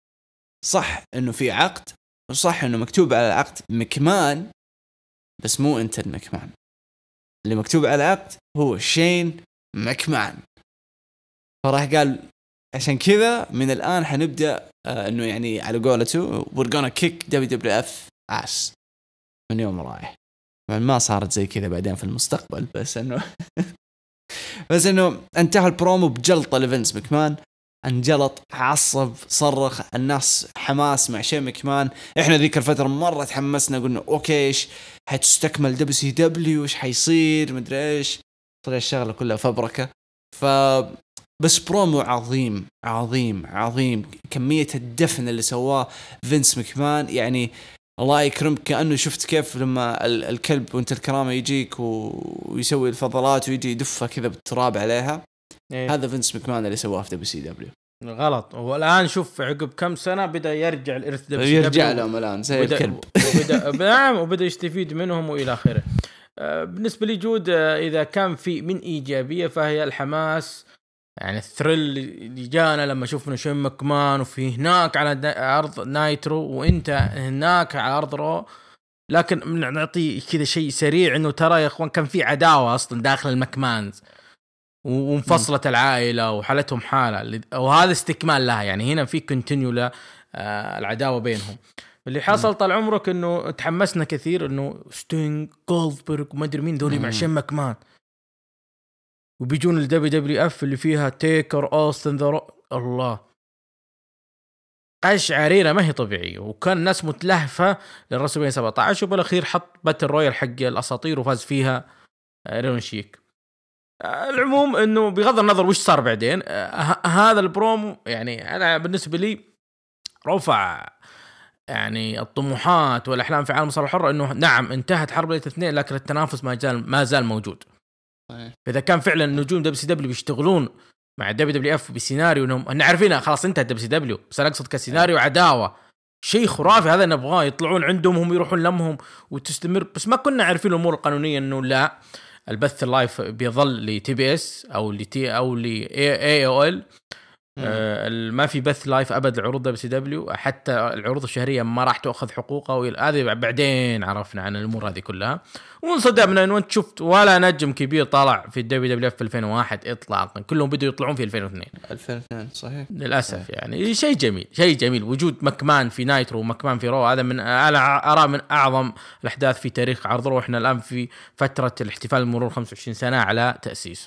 صح إنه في عقد وصح إنه مكتوب على العقد مكمان بس مو أنت المكمان. اللي مكتوب على العقد هو شين مكمان. فراح قال عشان كذا من الآن حنبدأ آه إنه يعني على قولته we're gonna kick دبليو دبليو إف ass من يوم رايح. ما صارت زي كذا بعدين في المستقبل بس إنه بس إنه انتهى البرومو بجلطة لفينس مكمان. انجلط عصب صرخ الناس حماس مع شين مكمان. إحنا ذيك الفترة مرة تحمسنا قلنا أوكي إيش حتستكمل دبليو سي دبليو إيش حيصير مدري إيش. طلع الشغلة كلها فبركة. ف بس برومو عظيم عظيم عظيم. كمية الدفن اللي سواه فينس مكمان يعني الله يكرمك كأنه شفت كيف لما الكلب وانت الكرامة يجيك ويسوي الفضلات ويجي يدفها كذا بالتراب عليها. إيه. هذا فينس مكمان اللي سواه في دبليو سي دبليو. غلط. والآن شوف عقب كم سنة بدأ يرجع الإرث دبليو سي يرجع لهم الآن زي وبدأ الكلب وبدأ نعم وبدأ يستفيد منهم وإلى آخره. بالنسبة لي جود إذا كان في من إيجابية فهي الحماس يعني الثريل اللي جانا لما شفنا شين مكمان وفي هناك على عرض نايترو وانت هناك على عرض رو. لكن نعطي كذا شيء سريع انه ترى يا اخوان كان في عداوة اصلا داخل المكمانز وانفصلة العائلة وحالتهم حالة وهذا استكمال لها. يعني هنا في كونتينيو ل العداوة بينهم. اللي حصل طال عمرك انه تحمسنا كثير انه ستينج جولدبرغ وما ادري مين ذولي مع شين مكمان وبيجون الدبليو دبليو اف اللي فيها تيكر اوستن ذا الله قشعريرة ما هي طبيعية. وكان الناس متلهفة للرسومية سبعة عشر وبالاخير حط باتل رويال حق الاساطير وفاز فيها ريون شيك. العموم انه بغض النظر وش صار بعدين هذا البرومو يعني انا بالنسبة لي رفع يعني الطموحات والاحلام في عالم الصراحة الحرة. انه نعم انتهت حرب الاثنين لكن التنافس ما زال ما زال موجود. إذا كان فعلا نجوم دبليو سي دبليو بيشتغلون مع دبليو دبليو اف بسيناريو انهم احنا عارفينها خلاص انتهت دبليو سي دبليو بس انا اقصد كسيناريو عداوه شيء خرافي هذا نبغاه يطلعون عندهم هم يروحون لمهم وتستمر. بس ما كنا عارفين الامور القانونيه انه لا البث اللايف بيظل لتي بي اس او لتي او ل اي او ال. آه ما في بث لايف ابد لعروض دبليو سي دبليو. حتى العروض الشهريه ما راح تاخذ حقوقها. هذه بعدين عرفنا عن الامور هذه كلها وانصدمنا انه انت شفت ولا نجم كبير طلع في الدبليو دبليو اف في ألفين وواحد اطلاقا. كلهم بدوا يطلعون في ألفين واثنين ألفين واثنين صحيح للاسف صحيح. يعني شيء جميل شيء جميل وجود مكمان في نايترو ومكمان في رو. هذا من انا ارى من اعظم الاحداث في تاريخ عرض رو. احنا الان في فتره الاحتفال مرور خمسة وعشرين سنه على تاسيسه.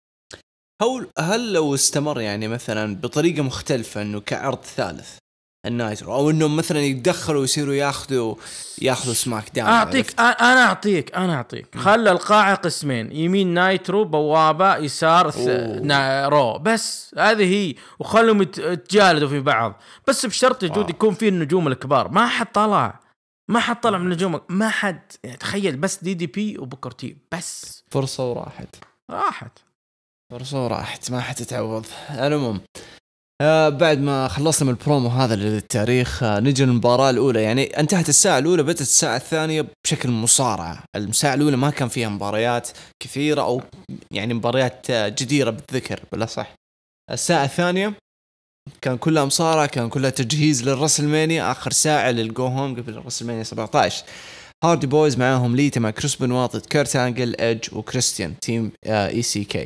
هل هل لو استمر يعني مثلا بطريقه مختلفه انه كعرض ثالث النايترو او انه مثلا يتدخلوا ويصيروا ياخذوا ياخذوا سماك داون اعطيك انا اعطيك انا اعطيك خلى القاعه قسمين يمين نايترو بوابه يسار رو بس هذه هي وخلهم يتجالدوا في بعض بس بشرط يجود يكون فيه النجوم الكبار. ما حد طلع ما حد طلع من النجوم ما حد يعني تخيل بس دي دي بي وبوكر تي بس فرصه وراحت راحت فرصه وراحت ما حتتعوض. المهم آه بعد ما خلصنا من البرومو هذا للتاريخ آه نجي للمباراة الأولى. يعني انتهت الساعة الأولى بدأت الساعة الثانية بشكل مصارعة. الساعة الأولى ما كان فيها مباريات كثيرة أو يعني مباريات آه جديرة بالذكر بلا صح. الساعة الثانية كان كلها مصارعة، كان كلها تجهيز للرسلمانيا، آخر ساعة للجو هوم قبل الرسلمانيا سبعة عشر. هاردي بويز معاهم ليتا مع كريس بنوا ضد كيرت أنجل، إدج وكريستيان، تيم إي سي كي.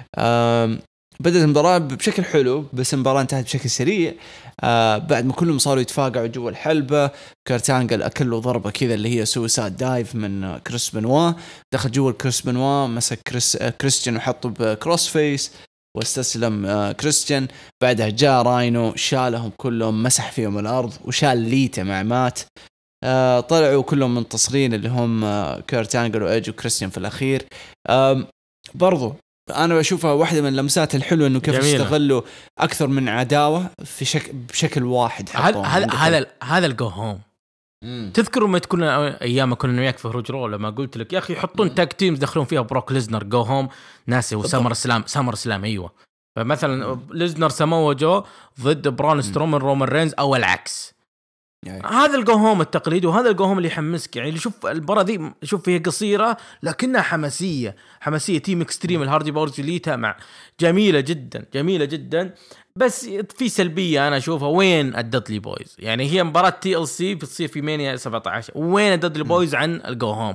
بدأت المباراة بشكل حلو، بس المباراة انتهت بشكل سريع. آه بعد ما كلهم صاروا يتفاقعوا جوا الحلبة، كيرت أنجل أكله ضربة كذا اللي هي سويساد دايف من كريس بنوا، دخل جوا كريس بنوا، مسك كريس آه كريستيان وحطه بكروس فيس واستسلم آه كريستيان. بعدها جاء راينو شالهم كلهم، مسح فيهم الأرض، وشال ليتا مع مات. آه طلعوا كلهم منتصرين اللي هم آه كيرت أنجل وإيدج وكريستيان في الأخير. آه برضو أنا بشوفها واحدة من اللمسات الحلوة إنه كيف استغلوا أكثر من عداوة في شكل بشكل واحد. هذا هذا هذا الجو هوم. تذكروا ما تكون أيام كنا وياك في هروج رو لما قلت لك يا أخي يحطون تاك تيمز دخلون فيها بروك ليزنر جو هوم ناسي وسامر سلام سامر سلام أيوة. فمثلا ليزنر سمو جو ضد برون سترومن رومان رينز أو العكس. يعني. هذا الجو هوم التقليدي، وهذا الجو هوم اللي يحمسك. يعني شوف المباراة دي، شوف فيها قصيرة لكنها حماسية حماسية. تيم اكستريم الهاردي بورز ليتا مع جميلة جدا جميلة جدا. بس في سلبية أنا أشوفها، وين الدادلي بويز؟ يعني هي مباراة تي ال سي بتصير في مانيا سبعة عشر، وين الدادلي بويز عن الجو هوم؟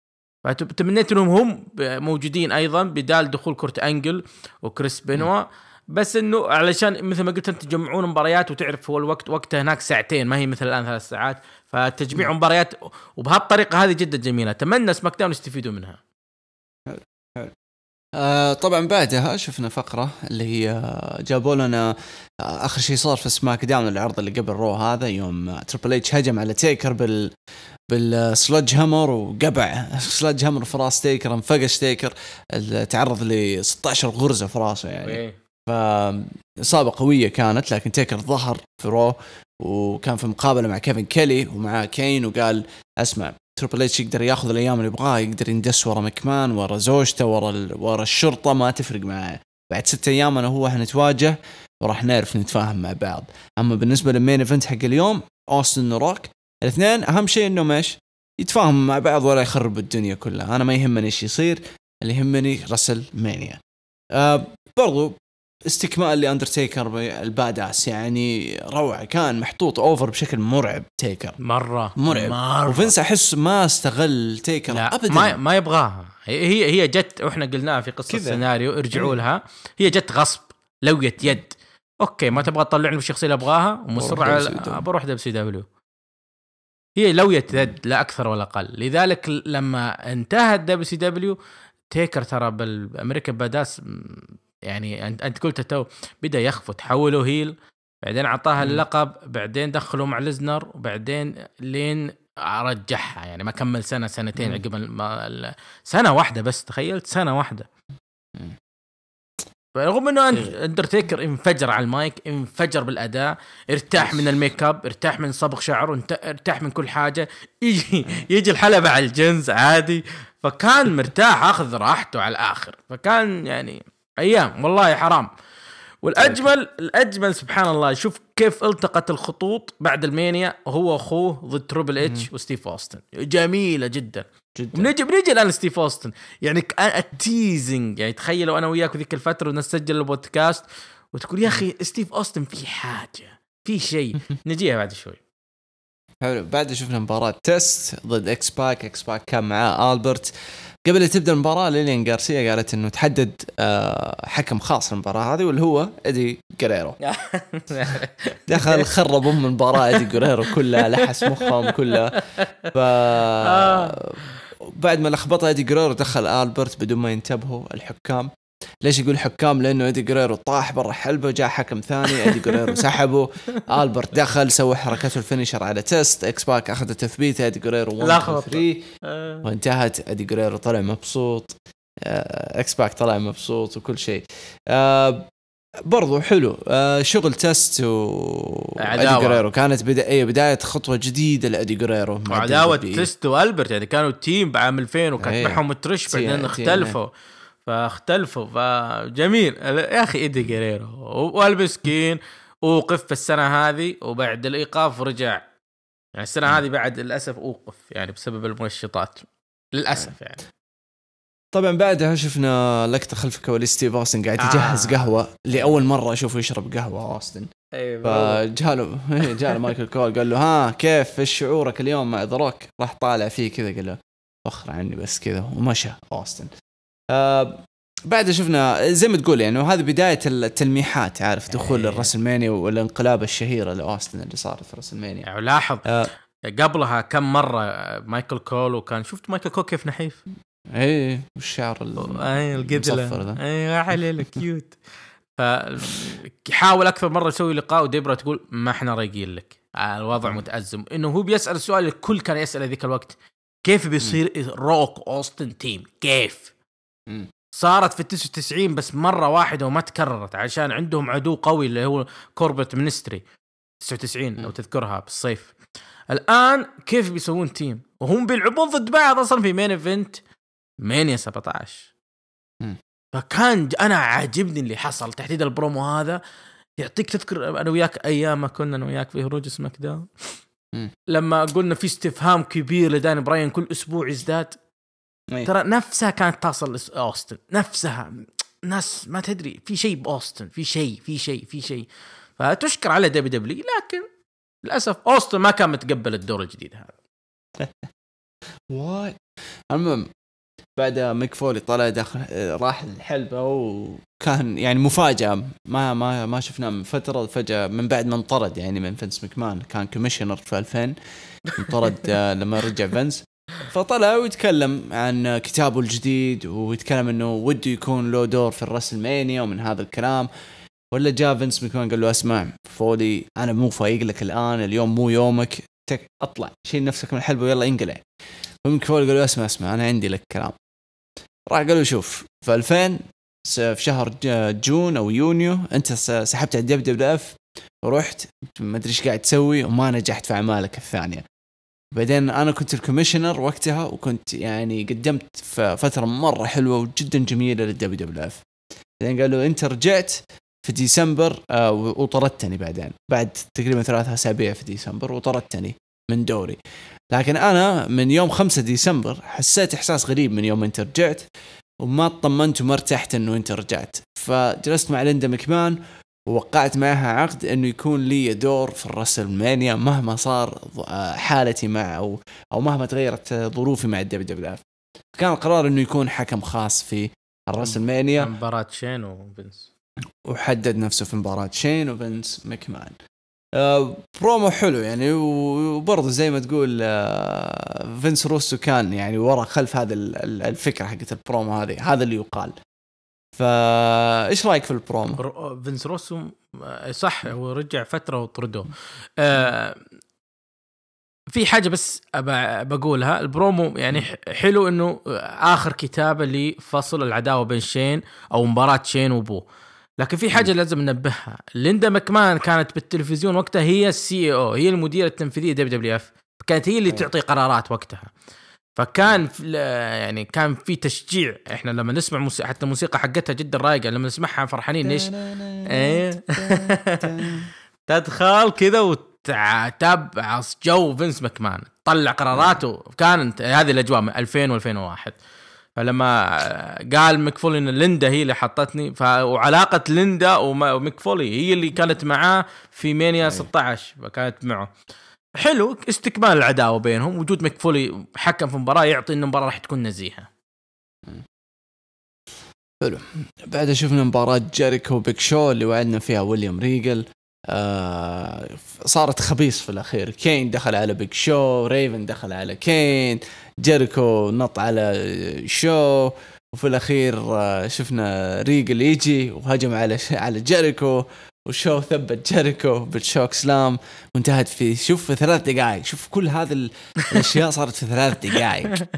فتمنيت انهم هم موجودين ايضا بدال دخول كورت انجل وكريس بنوا. بس انه علشان مثل ما قلت انت تجمعون مباريات، وتعرف هو الوقت وقته هناك ساعتين، ما هي مثل الان ثلاث ساعات. فتجميع مباريات وبهالطريقه هذه جدا جميله. اتمنى سماك داون يستفيدوا منها. حلو حلو. آه طبعا بعدها شفنا فقره اللي هي جابوا لنا اخر شيء صار في سماك داون، العرض اللي قبل رو هذا، يوم تريبل اتش هجم على تيكر بال بالسلج هامر وقبع سلج هامر في راس تيكر، انفقش تيكر، تعرض ل ستة عشر غرزه في راسه يعني. فإصابة قوية كانت، لكن تيكر ظهر في رو وكان في مقابلة مع كيفن كيلي ومع كين، وقال اسمع تريبل اتش يقدر ياخذ الايام اللي يبغاه، يقدر يندس ورا مكمان، ورا زوجته، ورا ال... ورا الشرطة، ما تفرق معاه. بعد ستة ايام انا هو هنتواجه وراح نعرف نتفاهم مع بعض. اما بالنسبة للمين ايفنت حق اليوم اوستن وروك، الاثنين اهم شيء انه مش يتفاهموا مع بعض ولا يخربوا الدنيا كلها. انا ما يهمني ايش يصير، اللي يهمني رسل مانيا. آه برضو استكمال لأندرتيكر الباداس، يعني روعة، كان محطوط أوفر بشكل مرعب. تيكر مرة مرعب مرة. وفنس أحس ما استغل تيكر أبدا، ما ما يبغاها. هي هي جت، وإحنا قلناها في قصة السيناريو ارجعوا لها، هي جت غصب لوية يد. أوكي ما تبغى تطلعني بالشخصية اللي أبغاها ومصر على بروح دب سي دبليو، هي لوية يد لا أكثر ولا أقل. لذلك لما انتهت دب سي دبليو، تيكر ترى بالأمريكا باداس يعني انت انت قلت تو بدا يخفت، تحوله هيل، بعدين اعطاها اللقب، بعدين دخلوا مع ليزنر، وبعدين لين رجعها. يعني ما كمل سنه سنتين قبل ما سنه واحده بس، تخيلت سنه واحده. رغم انه اندرتيكر انفجر على المايك، انفجر بالاداء، ارتاح من الميك اب، ارتاح من صبغ شعره، ارتاح من كل حاجه، يجي يجي الحلبة على الجنز عادي. فكان مرتاح، اخذ راحته على الاخر. فكان يعني ايام والله حرام. والاجمل الاجمل سبحان الله، شوف كيف التقت الخطوط بعد المانيا، هو اخوه ضد تريبل اتش وستيف اوستن، جميله جدا جدا. بنجي بنجي الان ستيف اوستن، يعني التيزنج، يعني تخيلوا انا وياك ذيك الفتره ونسجل البودكاست وتقول يا اخي ستيف اوستن في حاجه، في شيء. نجيها بعد شوي. حلو. بعد شفنا مباراة تيست ضد اكس باك. اكس باك كان معاه ألبرت. قبل لا تبدأ المباراة ليليان غارسيا قالت انه تحدد حكم خاص المباراة هذه، واللي هو إيدي غيريرو. دخل خرب ام المباراة إيدي غيريرو كلها، لحس مخهم كلها. ف بعد ما لخبطها إيدي غيريرو دخل ألبرت بدون ما ينتبهوا الحكام. ليش يقول حكام؟ لأنه إيدي غيريرو طاح برا حلبة، جاء حكم ثاني، إيدي غيريرو سحبه، ألبرت دخل سوى حركته الفينيشر على تيست. إكس باك أخذ تثبيته، إيدي غيريرو واحد ثلاثة وانتهت. إيدي غيريرو طلع مبسوط، إكس باك طلع مبسوط وكل شيء. برضو حلو شغل تيست وإيدي غيريرو، كانت بداية بداية خطوة جديدة لإيدي غيريرو. وعداوة تيست وألبرت يعني كانوا تيم بعام ألفين، وكانت معهم الترش، بعدين اختلفوا فاختلفوا. فجميل يا أخي إيدي غيريرو، والمسكين أوقف في السنة هذه، وبعد الإيقاف رجع. يعني السنة هذه بعد للأسف أوقف يعني بسبب المنشطات للأسف يعني. طبعا بعدها شفنا لقطة خلف كواليس ستيف أوستن قاعد يجهز آه. قهوة لأول مرة أشوفه يشرب قهوة أوستن. فجاله جاله مايكل كول قال له ها كيف ايش شعورك اليوم مع ذروك؟ راح طالع فيه كذا قال له فخر عني بس كذا ومشى أوستن. آه بعد شفنا زي ما تقول يعني وهذه بداية التلميحات عارف دخول أيه. الرسلمانيا والانقلاب الشهيرة لأوستن اللي صارت في رسلمانيا. يعني لاحظ آه. قبلها كم مرة مايكل كول وكان شفت مايكل كول كيف نحيف ايه والشعر اي القدلة اي حليل كيوت. فحاول اكثر مرة يسوي لقاء وديبرا تقول ما احنا رايقين لك الوضع متأزم انه هو بيسأل السؤال اللي الكل كان يسأل ذيك الوقت كيف بيصير روك أوستن تيم كيف م. صارت في التسعة وتسعين بس مرة واحدة وما تكررت عشان عندهم عدو قوي اللي هو كوربريت منستري تسعة وتسعين لو تذكرها بالصيف. الآن كيف بيسوون تيم وهم بيلعبون ضد بعض أصلا في مين إيفنت مانيا سبعة عشر. فكان أنا عاجبني اللي حصل تحديد البرومو هذا يعطيك تذكر أنا وياك أيام ما كنا أنا وياك في هروج سماك داون لما قلنا في استفهام كبير لداني براين كل أسبوع يزداد. ترى نفسها كانت تصل أوستن نفسها ناس ما تدري في شيء بأوستن في شيء في شيء في شيء فتشكر على دبليو دبليو لكن للأسف أوستن ما كان متقبل الدور الجديد هذا. واي المهم بعد ميك فولي طلع داخل راح الحلبة وكان يعني مفاجأة ما ما ما شفناه من فترة فجأة من بعد ما انطرد يعني من فينس مكمان كان كوميشنر في ألفين انطرد لما رجع فينس فطلع ويتكلم عن كتابه الجديد ويتكلم انه وده يكون له دور في الرسلمانيا ومن هذا الكلام. ولا جاء فينس مكمان قال له اسمع فولي انا مو فايق لك الان اليوم مو يومك اطلع شيل نفسك من الحلبة ويلا انقلع. فميك فولي قال له اسمع اسمع انا عندي لك كلام. راح قال له شوف في ألفين في شهر جون او يونيو انت سحبت على دبليو دبليو اف ورحت ما ادري ايش قاعد تسوي وما نجحت في اعمالك الثانيه. بعدين انا كنت الكوميشنر وقتها وكنت يعني قدمت في فتره مره حلوه وجدا جميله للدبليو دبليو اف. بعدين قال له انت رجعت في ديسمبر آه وطردتني بعدين بعد تقريبا ثلاثة اسابيع في ديسمبر وطردتني من دوري. لكن أنا من يوم خمسة ديسمبر حسيت إحساس غريب من يوم أنت رجعت وما اطمنت وما ارتحت إنه أنت رجعت. فجلست مع ليندا مكمان ووقعت معها عقد إنه يكون لي دور في الرسلمانيا مهما صار حالتي مع أو أو مهما تغيرت ظروفي مع الدبليو دبليو اف. كان القرار إنه يكون حكم خاص في الرسلمانيا مباراة شين وفينس وحدد نفسه في مباراة شين وفينس مكمان. آه برومو حلو يعني وبرضه زي ما تقول آه فينس روسو كان يعني ورا خلف هذا الفكرة حقت البرومو هذه هذا اللي يقال. فايش رايك في البرومو؟ فينس روسو صح هو رجع فترة وطرده. آه في حاجة بس بقولها البرومو يعني حلو انه اخر كتابة لفصل العداوة بين شين او مباراة شين وبو. لكن في حاجة لازم ننبهها ليندا مكمان كانت بالتلفزيون وقتها هي السي او هي المديرة التنفيذية دبليو دبليو اف كانت هي اللي تعطي قرارات وقتها. فكان يعني كان في تشجيع احنا لما نسمع موسيقى حتى الموسيقى حقتها جدا رايقة لما نسمعها فرحانين ليش ايه تدخل كذا وتتابع جو فينس مكمان طلع قراراته. كانت هذه الأجواء من ألفين وألفين وواحد. فلما قال ميكفولي إن ليندا هي اللي حطتني وعلاقة ليندا وميكفولي هي اللي كانت معاه في مانيا ستة عشر فكانت معه حلو استكمال العداوة بينهم. وجود ميكفولي حكم في مباراة يعطي إن المباراة راح تكون نزيهة. حلو. بعد شفنا مباراة جيريكو بيك شو اللي وعدنا فيها ويليام ريجل. آه صارت خبيص في الأخير. كين دخل على بيك شو ريفن دخل على كين جيريكو نط على شو وفي الأخير آه شفنا ريجل يجي وهجم على على جيريكو وشو ثبت جيريكو بالشوك سلام وانتهت في شوف في ثلاث دقائق. شوف كل هذه الأشياء صارت في ثلاث دقائق.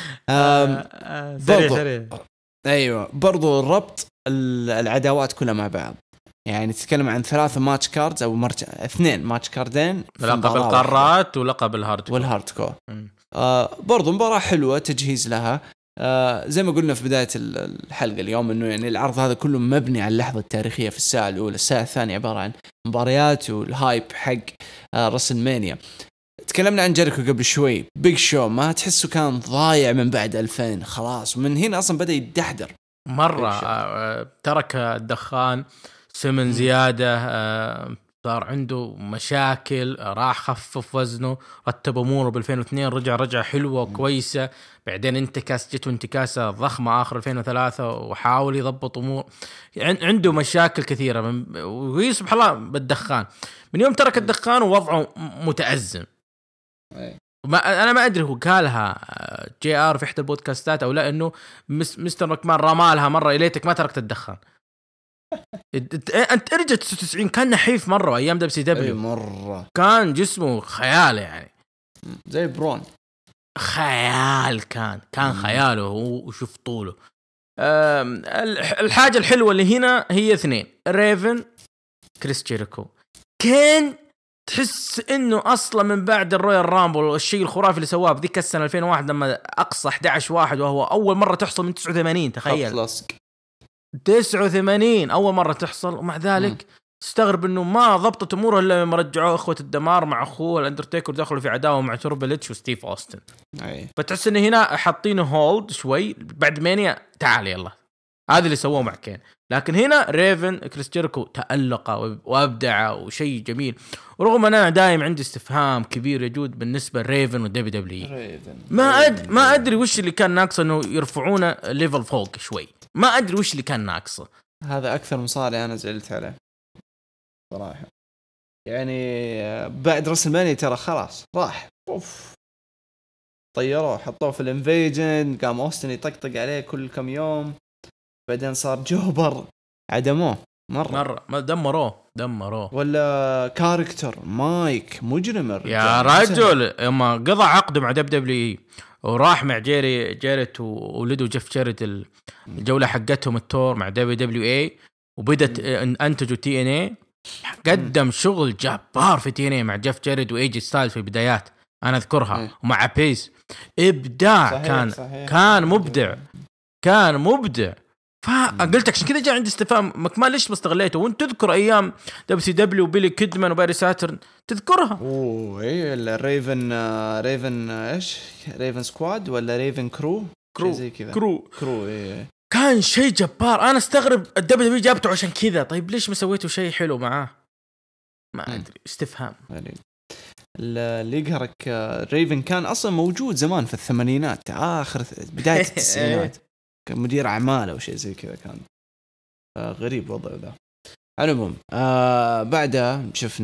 برضو أيوة برضو الربط العداوات كلها مع بعض يعني تتكلم عن ثلاثة ماتش كاردز أو مرج... اثنين ماتش كاردين لقب القارات ولقب الهارد والهارد كور. آه برضو مباراة حلوة تجهيز لها. آه زي ما قلنا في بداية الحلقة اليوم إنه يعني العرض هذا كله مبني على اللحظة التاريخية في الساعة الأولى. الساعة الثانية عبارة عن مباريات والهايب حق آه رسلمانيا. تكلمنا عن جيريكو قبل شوي. بيج شو ما تحسه كان ضايع من بعد ألفين خلاص، ومن هنا أصلا بدأ يدحدر مرة. آه ترك الدخان، سمن زيادة، آه صار عنده مشاكل، راح خفف وزنه، رتب أموره بالألفين واثنين، رجع رجع حلوة وكويسة. بعدين انتكاس، جته انتكاسة ضخمة آخر ألفين وثلاثة، وحاول يضبط أمور. عنده مشاكل كثيرة من وهي سبحان الله بالدخان. من يوم ترك الدخان ووضعه متأزم. ما أنا ما أدري هو قالها جي آر في إحدى البودكاستات أو لا، إنه مستر مكمان رمالها مرة إليتك ما تركت الدخان. انت ارجع تسعة وتسعين كان نحيف مره ايام دبليو سي دبليو، مره كان جسمه خيال يعني، زي برون خيال، كان كان خياله هو. وشوف طوله. الحاجه الحلوه اللي هنا هي اثنين، ريفن كريس جيريكو. كان تحس انه اصلا من بعد الرويال رامبل الشيء الخرافي اللي سواه بذيك السنه ألفين وواحد لما اقصى أحد عشر واحد، وهو اول مره تحصل من تسعة وثمانين. تخيل تسعة وثمانين أول مرة تحصل، ومع ذلك استغرب إنه ما ضبطت أموره إلا لما رجعوا إخوة الدمار مع أخوه الأندرتيكر، دخلوا في عداوة مع تربل إتش وستيف أوستن. أي. فتحس إن هنا حاطينه هولد شوي بعد مانيا، تعال يلا، هذا اللي سووه مع كين. لكن هنا ريفن كريس جيريكو تألق وأبدع وشيء جميل، ورغم أنا دائم عندي استفهام كبير يجود بالنسبة لريفن ودبليو دبليو. ما أد ما أدري وش اللي كان ناقص إنه يرفعونه ليفل فوق شوي. ما أدري وش اللي كان ناقصه. هذا أكثر مصاري أنا زعلت عليه صراحة. يعني بعد رسلمانيا ترى خلاص راح، أوف طيروه حطوه في الانفيجن، قام أوستن يطقطق عليه كل كم يوم، بعدين صار جوبر عدموه مرة مرة ما دمروه دمروه ولا كاركتر مايك مجرم يا رجل. يوم قضى عقده مع دب دبليو وراح مع جيري جيريت وولده جيف جيريت الجولة حقتهم التور مع دبليو دبليو اي، وبدت انتجوا تي ان اي. قدم شغل جبار في تي ان اي مع جيف جيريت وايجي ستايل في البدايات، انا اذكرها، ومع بيس ابداع. صحيح كان صحيح. كان مبدع كان مبدع. فقلتك عشان كذا جاء عندي استفهام مكمال ليش ما استغليته. وانت تذكر ايام دبليو سي دبليو وبيلي كيدمان وباري ساترن تذكرها؟ اوه ايه الريفن ريفن ايش ريفن سكواد ولا ريفن كرو كرو زي كذا كرو كرو ايه كان شيء جبار. انا استغرب الدبليو دبليو جابته عشان كذا. طيب ليش ما سويتوا شيء حلو معاه؟ ما ادري، استفهام. اللي يقهرك ريفن كان اصلا موجود زمان في الثمانينات اخر بدايه التسعينات، كان مدير اعمال او شيء زي كذا. كان غريب وضعه ذا. على العموم آه بعدها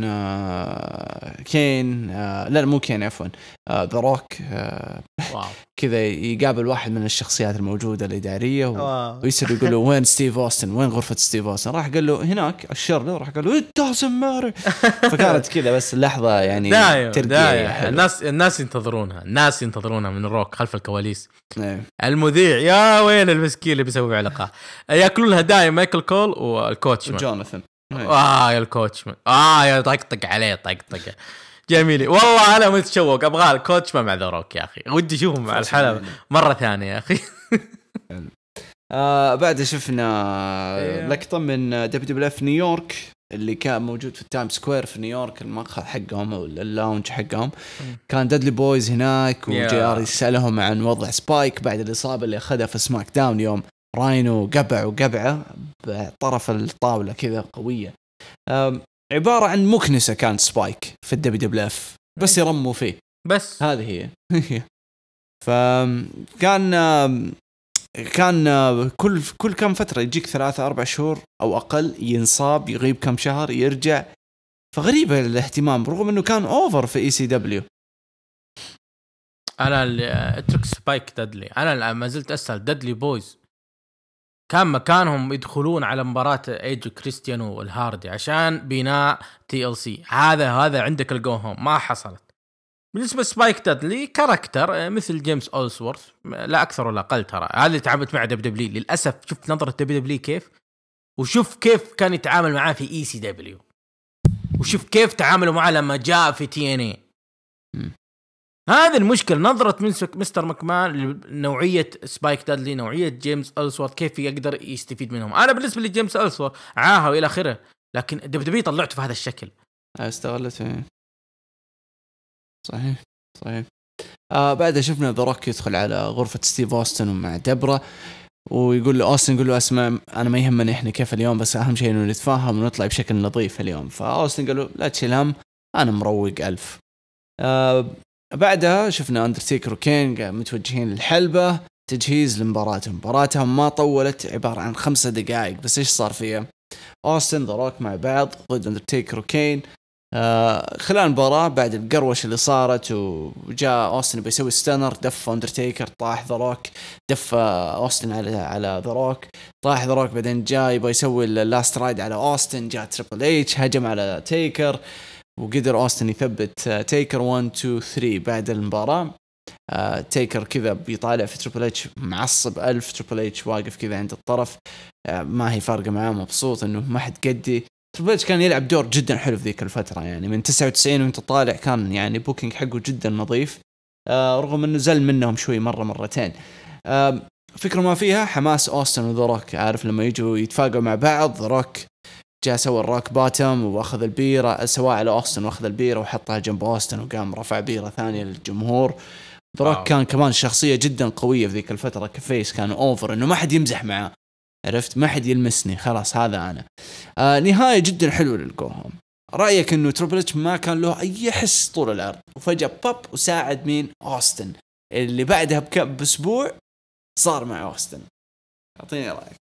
شفنا كين آه لا مو كين عفوا ذا روك آه كذا يقابل واحد من الشخصيات الموجودة الإدارية و... ويصير يقول له وين ستيف أوستن، وين غرفة ستيف أوستن. راح قال له هناك الشر له، راح قال له التاسم ماري. فكانت كذا بس اللحظة يعني ترقية. الناس الناس ينتظرونها الناس ينتظرونها من روك خلف الكواليس. نعم. المذيع يا وين المسكين اللي بيسوي علاقة ياكلون لها دايم مايكل كول والكوتش جوناثان. آه يا الكوتش من. آه يا طقطق عليه طقطق جميل والله. أنا متشوق أبغى الكوتش مع ذروك يا أخي، ودي أشوفه مع الحلبة مرة ثانية يا أخي. آه بعد شفنا لقطة من دبليو دبليو اف نيويورك اللي كان موجود في التايم سكوير في نيويورك، المقهى حقهم أو اللاونج حقهم. كان دادلي بويز هناك وجي آر يسألهم عن وضع سبايك بعد الإصابة اللي أخذها في سماك داون يوم راينو قبع وقبعة بطرف الطاولة كذا قوية. عبارة عن مكنسة كان سبايك في الدبليو دبليو اف بس يرموا فيه بس هذه هي. فكان كان كل كل كم فترة يجيك ثلاثة أربع شهور أو أقل ينصاب، يغيب كم شهر يرجع. فغريبة الاهتمام رغم أنه كان أوفر في إي سي دبليو. أنا اللي اترك سبايك دادلي، أنا ما زلت أسأل دادلي بويز كان مكانهم يدخلون على مباراة ايج كريستيانو والهاردي عشان بناء تي ال سي. هذا هذا عندك الجوهم ما حصلت. بالنسبة سبايك دادلي كاركتر مثل جيمس أولسورث لا أكثر ولا أقل. ترى هذا اللي تعاملت مع دبليو دبليو للأسف. شفت نظرة دبليو دبليو كيف، وشوف كيف كان يتعامل معاه في اي سي دبليو، وشوف كيف تعاملوا معاه لما جاء في تي ان اي. هذا المشكلة، نظرة من مستر مكمان نوعية سبايك دادلي، نوعية جيمس ألسورث، كيف يقدر يستفيد منهم. أنا بالنسبة لجيمس ألسورث عاهة وإلى آخره، لكن دبليو دبليو طلعته في هذا الشكل. استغلته صحيح صحيح. آه بعدها شفنا ذا روك يدخل على غرفة ستيف أوستن ومع دبرة، ويقول له أوستن يقول له اسمع أنا ما يهمني إحنا كيف اليوم، بس أهم شيء إنه نتفاهم ونطلع بشكل نظيف اليوم. فأوستن قال له لا تشيل هم أنا مروق ألف. آه بعدها شفنا أندرتيكر وكين متوجهين للحلبة تجهيز لمباراتهم. مباراتهم ما طولت، عبارة عن خمسة دقائق بس. إيش صار فيها؟ أوستن ذا روك مع بعض ضد أندرتيكر وكين. آه خلال المباراة بعد القروش اللي صارت وجاء أوستن بيسوي ستانر، دف أندرتيكر، طاح ذا روك، دف أوستن على على ذا روك، طاح ذا روك، بعدين جاء يبغى يسوي اللاست رايد على أوستن، جاء تريبل إيتش هجم على تيكر وقدر أوستن يثبت تيكر واحد اثنين ثلاثة. بعد المباراة آه تيكر كذا بيطالع في تريبل إيتش معصب ألف، تريبل إيتش واقف كذا عند الطرف آه ما هي فارقة معاه، مبسوط إنه ما حد قدي. تريبل إيتش كان يلعب دور جدا حلو في ذيك الفترة، يعني من تسعة وتسعين وانت طالع كان يعني بوكينج حقه جدا نظيف، آه رغم إنه زل منهم شوي مرة مرتين. آه فكرة ما فيها حماس أوستن وذا روك، عارف لما يجوا يتفاقوا مع بعض، ذا روك جاء سوى الروك باتم واخذ البيرة سواء على أوستن واخذ البيرة وحطها جنب أوستن وقام رفع بيرة ثانية للجمهور. ذا روك كان كمان شخصية جدا قوية في ذيك الفترة كفيس، كان أوفر إنه ما حد يمزح معه، عرفت ما حد يلمسني خلاص هذا أنا. آه نهاية جدا حلوة للجوهم. رأيك إنه تريبل إتش ما كان له أي حس طول العرض وفجأة باب وساعد مين؟ أوستن، اللي بعدها بكم بأسبوع صار مع أوستن. أعطيني رأيك.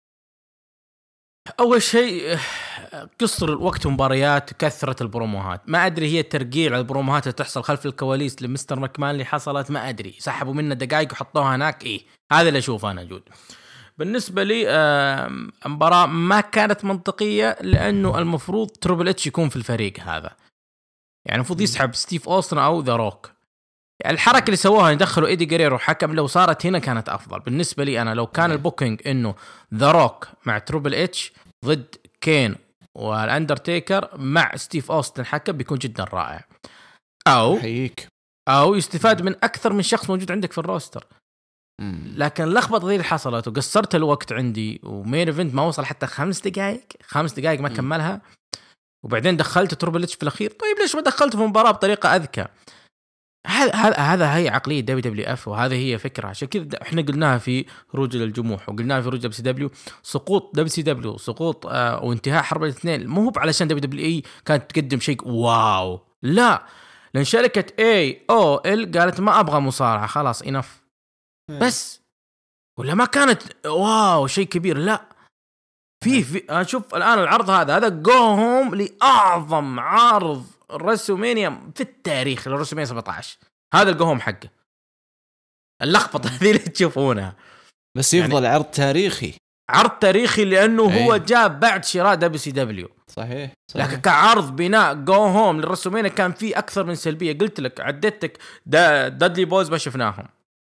أول شيء قصر الوقت مباريات، كثرة البروموهات، ما أدري هي ترقيع على البروموهات اللي تحصل خلف الكواليس لمستر ماكمان اللي حصلت، ما أدري سحبوا منه دقائق وحطوها هناك. إيه هذا اللي أشوفه أنا جود. بالنسبة لي مباراة ما كانت منطقية، لأنه المفروض تريبل إتش يكون في الفريق هذا، يعني المفروض يسحب ستيف أوستن أو ذا روك. يعني الحركة اللي سووها يدخلوا إيدي جريرو حكم لو صارت هنا كانت أفضل بالنسبة لي أنا. لو كان البوكينج إنه ذا روك مع تريبل إتش ضد كين والأندرتيكر مع ستيف أوستن حكم بيكون جدا رائع، أو حييك أو يستفاد من أكثر من شخص موجود عندك في الروستر. لكن لخبط ذي اللي حصلت وقصرت الوقت عندي، ومين إيفنت ما وصل حتى خمس دقائق خمس دقائق ما كملها، وبعدين دخلت تريبل إتش في الأخير. طيب ليش ما دخلته في المباراة بطريقة أذكى؟ هذا هذا هي عقلية دبليو دبليو إف، وهذا هي فكرة. عشان كذا احنا قلناها في رجل الجموح وقلناها في رجل دبليو سي دبليو، سقوط دبليو سي دبليو سقوط آه وانتهاء حرب الاثنين مو هو علشان دبليو دبليو إي كانت تقدم شيء واو، لا، لأن شركة اي او ال قالت ما أبغى مصارعة خلاص إنف بس، ولا ما كانت واو شيء كبير. لا، في في أشوف الآن العرض هذا هذا جو هوم لأعظم عرض الرسومينيا في التاريخ، الرسومينيا سبعة عشر، هذا الجوهم حقه. اللخبطة هذه اللي تشوفونها بس يفضل يعني عرض تاريخي، عرض تاريخي لأنه أيه. هو جاء بعد شراء دبليو سي دبليو. صحيح, صحيح. لكن كعرض بناء جو هوم للرسومينيا كان فيه أكثر من سلبية. قلت لك عدتك دادلي بويز ما شفناهم،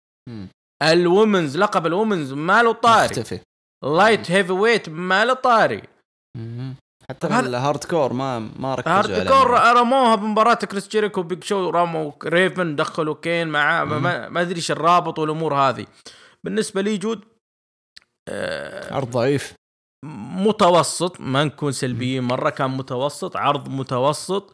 الومنز لقب الومنز ما له طاري مختفي. لايت هيفي ويت ما له طاري، حتى الهارد كور ما ما ركزوا عليه. هارد كور رموها بمباراة كريس جيريكو بيج شو، رموا ريفن دخلوا كين مع ما, ما ادري ايش الرابط والامور هذه. بالنسبة لي جود آه عرض ضعيف متوسط، ما نكون سلبيين مرة، كان متوسط، عرض متوسط.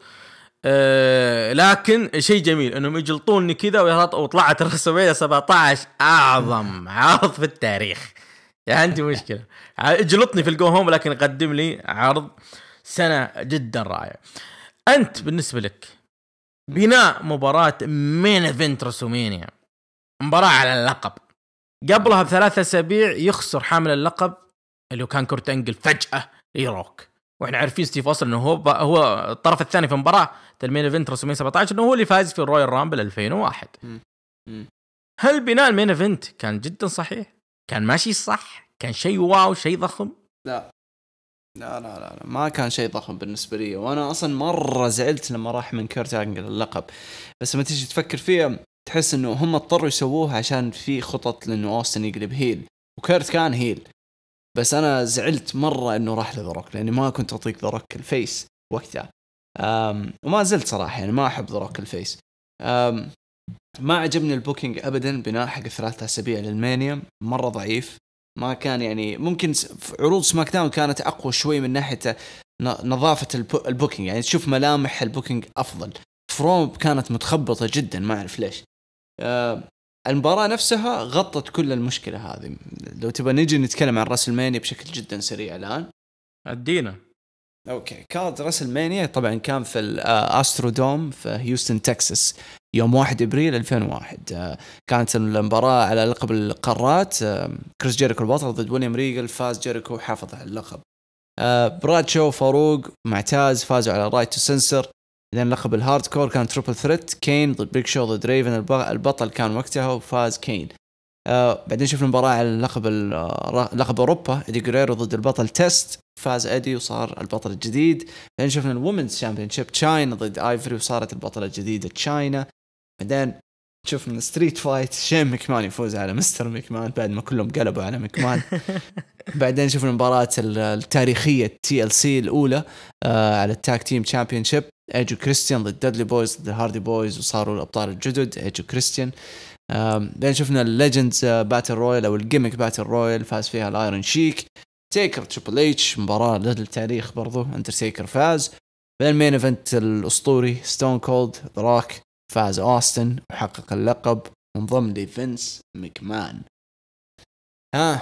آه لكن شيء جميل انهم يجلطوني كذا وطلعت الرسومية سبعة عشر اعظم عرض في التاريخ. يعني عندي مشكلة اجلطني في الجو هوم، لكن قدم لي عرض سنة جدا رائع. انت بالنسبة لك بناء مباراة مين ايفنت رسومينيا، مباراة على اللقب، قبلها بثلاثة اسابيع يخسر حامل اللقب اللي كان كورت انجل فجأة يروك، واحنا عارفين ستيف اوستن انه هو هو الطرف الثاني في مباراة المين ايفنت رسومينيا سبعة عشر، انه هو اللي فاز في الرويال رامبل ألفين وواحد. هل بناء المين ايفنت كان جدا صحيح؟ كان ماشي صح؟ كان شيء واو شيء ضخم؟ لا لا لا لا ما كان شيء ضخم بالنسبة لي، وأنا أصلا مرة زعلت لما راح من كورت أنجل اللقب. بس ما تيجي تفكر فيها تحس إنه هم اضطروا يسووها عشان في خطط لأنه أوستن يقلب هيل، وكورت كان هيل. بس أنا زعلت مرة إنه راح لذروك، لأني ما كنت أعطيك ذروك الفيس وقتها، وما زلت صراحة يعني ما أحب ذروك الفيس. ما عجبني البوكينج أبدا بناء حق ثلاثة أسابيع للمانيا، مرة ضعيف. ما كان يعني ممكن عروض سماك داون كانت أقوى شوي من ناحية نظافة البوكينج، يعني تشوف ملامح البوكينج أفضل. الفروم كانت متخبطة جدا ما أعرف ليش. آه المباراة نفسها غطت كل المشكلة هذه. لو تبغى نيجي نتكلم عن راسلمانيا بشكل جدا سريع الآن. ادينا. اوكي، كارد راسلمانيا طبعا كان في الأسترودوم في هيوستن تكساس يوم واحد ابريل ألفين وواحد. كانت المباراة على لقب القارات. كريس جيريكو البطل ضد ويليام ريجل، فاز جيريكو حافظ على اللقب. براد شو فاروق معتاز فازوا على رايت تو سنسر. لأن لقب الهارد كور كان تريبل ثريت، كين ضد بيج شو ضد ريفن، البطل كان وقتها وفاز كين. آه بعدين شفنا المباراة على لقب لقب أوروبا، إدي غريرو ضد البطل تيست، فاز إدي وصار البطل الجديد. بعدين شفنا الومنز شامبيونشيب تشاينا ضد آيفري وصارت البطلة الجديدة تشاينا. بعدين شفنا ستريت فايت، شين مكمان يفوز على مستر مكمان بعد ما كلهم قلبوا على مكمان. بعدين شفنا مباراة التاريخية تي ال سي الأولى آه على التاك تيم تشامبيونشيب، إيج وكريستيان ضد دادلي بويز ضد الهاردي بويز وصاروا الأبطال الجدد إيج وكريستيان. بعدين شفنا الليجندز باتل رويال أو الجيميك باتل رويال، فاز فيها الآيرون شيك، تيكر تريبل اتش، مباراة للتاريخ برضو، أندرتيكر فاز. بعدين المين ايفنت الأسطوري ستون كولد ذا روك، فاز أوستن وحقق اللقب، انضم لفينس مكمان. ها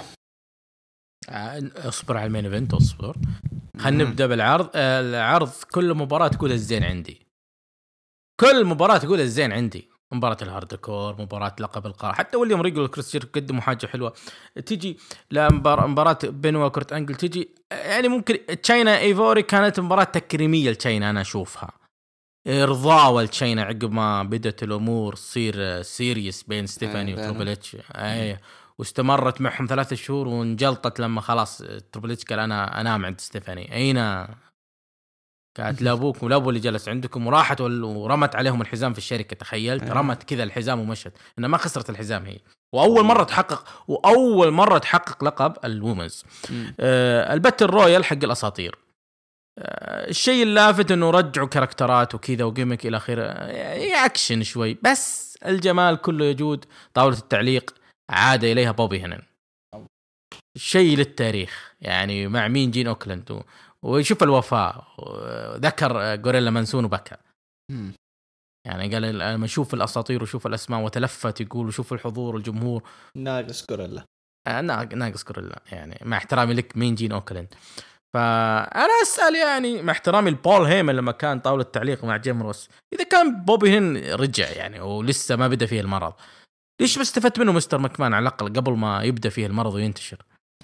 اصبر على المين ايفنت، اصبر خلينا نبدا بالعرض. العرض كل مباراه تقول الزين عندي، كل مباراه تقول الزين عندي. مباراة الهاردكور، مباراة لقب القارة، حتى ويليام ريجل وكريس قدموا حاجة حلوة. تيجي لمباراة بينوا وكرت أنجل، تيجي يعني ممكن تشاينا ايفوري كانت مباراة تكريمية لتشاينا، أنا أشوفها إرضاء لتشاينا عقب ما بدأت الأمور تصير سيريس بين ستيفاني وتريبل اتش. أي واستمرت معهم ثلاثة شهور وانجلطت لما خلاص تريبل اتش قال أنا أنام عند ستيفاني. أين كانت لابوك ولابو اللي جلس عندكم، وراحت ورمت عليهم الحزام في الشركة. تخيلت رمت كذا الحزام ومشت، إنها ما خسرت الحزام هي. وأول مرة تحقق وأول مرة تحقق لقب الومنز. آه الباتل رويال حق الأساطير. آه الشيء اللافت إنه رجعوا كاركترات وكذا وجيمك إلى آخره، يعني أكشن شوي، بس الجمال كله يجود. طاولة التعليق عاد إليها بوبي هنن، شيء للتاريخ يعني، مع مين جين أوكلاند ويشوف الوفاء. ذكر غوريلا مانسون وبكى يعني، قال لما اشوف الاساطير وشوف الاسماء وتلفت يقول وشوف الحضور والجمهور ناقص غوريلا. انا ناقص غوريلا يعني، مع احترامي لك مين جين اوكلاند. فانا اسال يعني مع احترامي لبول هيمن لما كان طاوله التعليق مع جيم روس، اذا كان بوبي هن رجع يعني ولسه ما بدا فيه المرض، ليش ما استفدت منه مستر مكمان على الاقل قبل ما يبدا فيه المرض وينتشر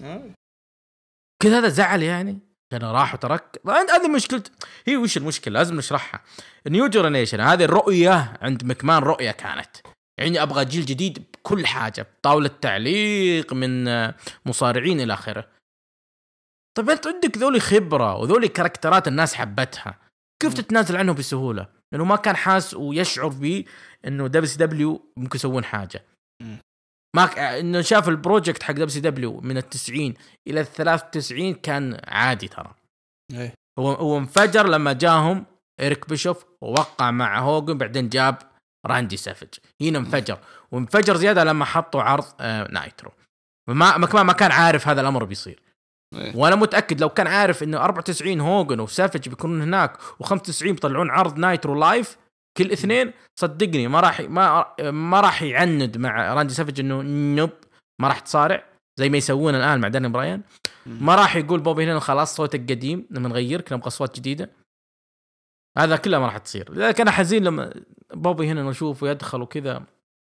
كذا؟ هذا زعل يعني، أنا راح وترك. هذه مشكلة. هي وش المشكلة لازم نشرحها. نيو جنريشن هذه الرؤية عند مكمان، رؤية كانت يعني أبغى جيل جديد بكل حاجة، طاولة تعليق من مصارعين إلى آخره. طيب أنت عندك ذولي خبرة وذولي كاركترات الناس حبتها، كيف تتنازل عنه بسهولة؟ لأنه ما كان حاس ويشعر به إنه دبليو سي دبليو ممكن يسوون حاجة. ما إنه شاف البروجكت حق دبليو سي دبليو من التسعين إلى الثلاث وتسعين كان عادي ترى. إيه. هو هو انفجر لما جاهم إيريك بيشوف ووقع مع هوجن، بعدين جاب راندي سافج، هنا انفجر. وانفجر زيادة لما حطوا عرض آه نايترو. ما ما ما كان عارف هذا الأمر بيصير. إيه. وأنا متأكد لو كان عارف إنه أربعة وتسعين هوجن وسافج بيكونون هناك وخمسة وتسعين بيطلعون عرض نايترو لايف كل اثنين، صدقني ما راح ما ما راح يعند مع راندي سافج انه نوب، ما راح تصارع زي ما يسوون الان مع داني براين. ما راح يقول بوبي هنا خلاص صوتك قديم لما نغيرك نبغى اصوات جديده. هذا كله ما راح تصير. لذلك انا حزين لما بوبي هنا نشوفه يدخل وكذا.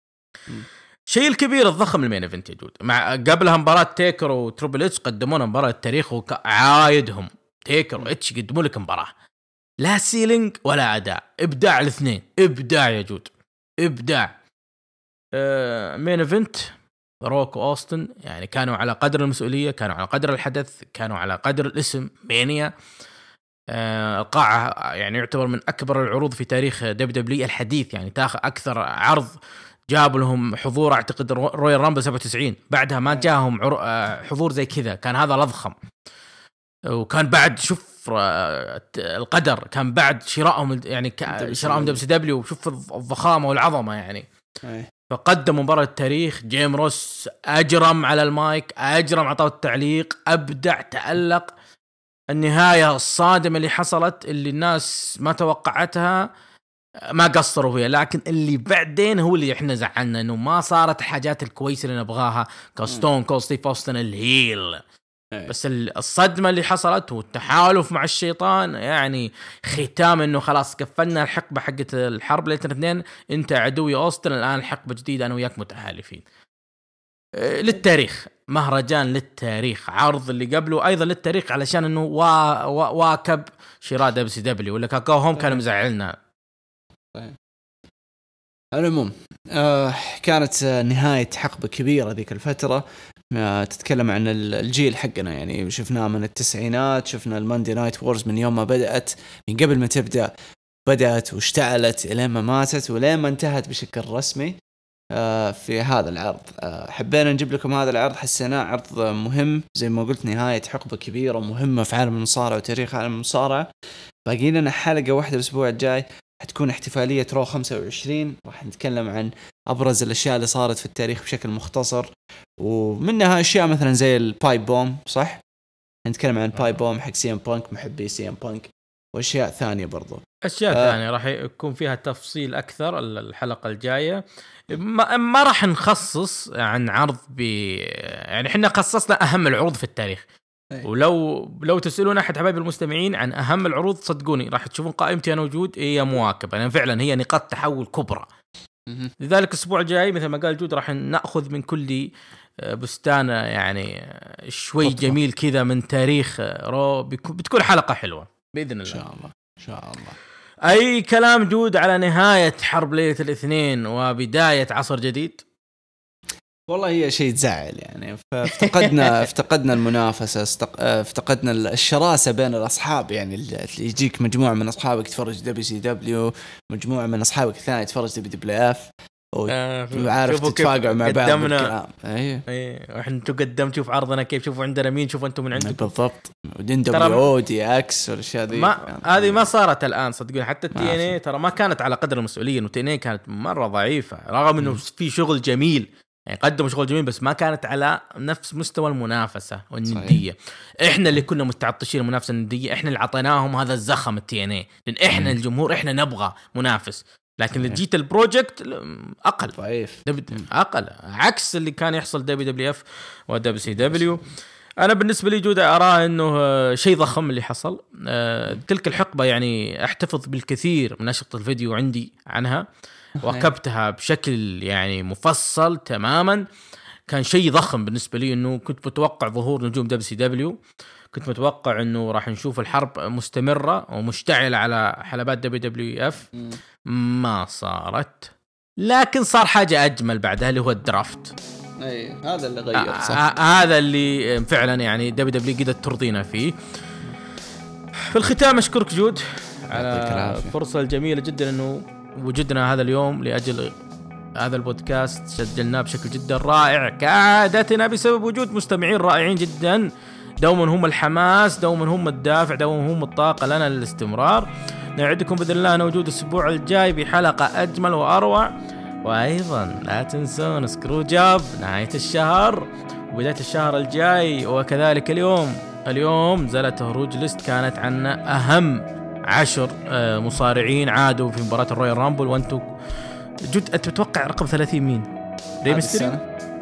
شيء الكبير الضخم المين ايفنت يجود مع قبلها مباراه تيكر وتريبل اتش، قدمونا مباراه التاريخ وعايدهم. تيكر واتش قدموا لك مباراه لا سيلينج ولا أداء، إبداع الاثنين، إبداع يا جود، إبداع. آه مين إيفنت روك وأوستن يعني كانوا على قدر المسؤولية، كانوا على قدر الحدث، كانوا على قدر الاسم مانيا. آه القاعة يعني يعتبر من أكبر العروض في تاريخ دبليو دبليو الحديث يعني، تاخذ أكثر عرض جابوا لهم حضور أعتقد رويال رامبل سبعة وتسعين، بعدها ما جاهم حضور زي كذا، كان هذا الأضخم. وكان بعد شوف القدر، كان بعد شرائهم يعني شرائهم دبليو سي دبليو، وشوف الضخامة والعظمة يعني. فقدم مباراة التاريخ. جيم روس أجرم على المايك، أجرم على طاولة التعليق، أبدع، تألق. النهاية الصادمة اللي حصلت اللي الناس ما توقعتها، ما قصروا فيها، لكن اللي بعدين هو اللي احنا زعلنا انه ما صارت حاجات الكويسه اللي نبغاها كستون كول ستيف اوستن الهيل. بس الصدمه اللي حصلت والتحالف مع الشيطان يعني ختام انه خلاص قفلنا الحقبه حقت الحرب لين الاثنين، انت عدوي اوستن، الان حقبه جديده انا وياك متحالفين. للتاريخ، مهرجان للتاريخ، عرض اللي قبله ايضا للتاريخ علشان انه وا... وا... واكب شراء دبليو سي دبليو ولا كاكو هوم كانوا مزعلنا. طيب على العموم آه كانت نهاية حقبة كبيرة ذيك الفترة. آه تتكلم عن الجيل حقنا، يعني شفناه من التسعينات، شفنا الماندي نايت وورز من يوم ما بدأت، من قبل ما تبدأ بدأت واشتعلت إلى ما ماتت ولين ما انتهت بشكل رسمي آه في هذا العرض. آه حبينا نجيب لكم هذا العرض، حسيناه عرض مهم زي ما قلت، نهاية حقبة كبيرة ومهمة في عالم المصارعة وتاريخ عالم المصارعة. باقي لنا حلقة واحدة الأسبوع الجاي حتكون احتفالية رو خمسة وعشرين، راح نتكلم عن أبرز الأشياء اللي صارت في التاريخ بشكل مختصر، ومنها أشياء مثلا زي البايب بوم، صح؟ نتكلم عن بايب بوم حق سي ام بانك، محبي سي ام بانك، وأشياء ثانية برضو. أشياء آه ثانية راح يكون فيها تفصيل أكثر الحلقة الجاية. ما, ما راح نخصص عن عرض ب يعني إحنا خصصنا أهم العروض في التاريخ. ولو لو تسألون أحد حبايب المستمعين عن أهم العروض، صدقوني راح تشوفون قائمتي أنا وجود هي مواكبة، يعني فعلا هي نقاط تحول كبرى. لذلك الأسبوع الجاي مثل ما قال جود راح نأخذ من كل بستان يعني شوي خطبة جميل كذا من تاريخ رو، بتكون حلقة حلوة بإذن الله. إن شاء الله إن شاء الله. أي كلام جود على نهاية حرب ليلة الاثنين وبداية عصر جديد؟ والله هي شيء تزعل يعني، فافتقدنا افتقدنا المنافسة، افتقدنا الشراسة بين الأصحاب، يعني اللي يجيك مجموعة من أصحابك تفرج دبليو سي دبليو، مجموعة من أصحابك الثانية تفرج دبليو دبليو اف، وعارف تتفاقعوا مع بعض بالكلام. ايوه ايوه احنا قدمت شوف عرضنا كيف، شوفوا عندنا مين، شوفوا انتم من عندكم بالضبط، ودين دبليو دي اكس والاشياء ذي ما هذه ما صارت الان صدقوني. حتى التي ان اي ترى ما كانت على قدر المسؤوليه، والتي ان اي كانت مره ضعيفه رغم انه في شغل جميل، يعني قدموا شغل جميل بس ما كانت على نفس مستوى المنافسة والندية. صحيح. احنا اللي كنا متعطشين المنافسة الندية، احنا اللي عطيناهم هذا الزخم التي ان اي، لان احنا الجمهور احنا نبغى منافس. لكن اللي جيت البروجكت اقل ضعيف، اقل عكس اللي كان يحصل دبليو دبليو اف ودبليو سي دبليو. انا بالنسبه لي جودة ارى انه شيء ضخم اللي حصل تلك الحقبه، يعني احتفظ بالكثير من اشرطة الفيديو عندي عنها، واكبتها بشكل يعني مفصل تماما. كان شيء ضخم بالنسبه لي، انه كنت متوقع ظهور نجوم دبليو سي دبليو، كنت متوقع انه راح نشوف الحرب مستمره ومشتعله على حلبات دبليو دبليو اف، ما صارت. لكن صار حاجه اجمل بعدها اللي هو الدرافت. اي هذا اللي غير صح، آه هذا اللي فعلا يعني دبليو دبليو قدرت ترضينا فيه. في الختام اشكرك جود على الفرصه الجميله جدا انه وجدنا هذا اليوم لأجل هذا البودكاست، سجلناه بشكل جدا رائع كعادتنا بسبب وجود مستمعين رائعين جدا، دوما هم الحماس، دوما هم الدافع، دوما هم الطاقة لنا للاستمرار. نعدكم بإذن الله أنا وجود الأسبوع الجاي بحلقة أجمل وأروع. وأيضا لا تنسون سكرو جاب نهاية الشهر وبداية الشهر الجاي، وكذلك اليوم اليوم نزلت هروج ليست كانت عن أهم عشر مصارعين عادوا في مباراة الرويال رامبل. وانتو جد انت تتوقع رقم ثلاثين مين؟ ري ميستيريو؟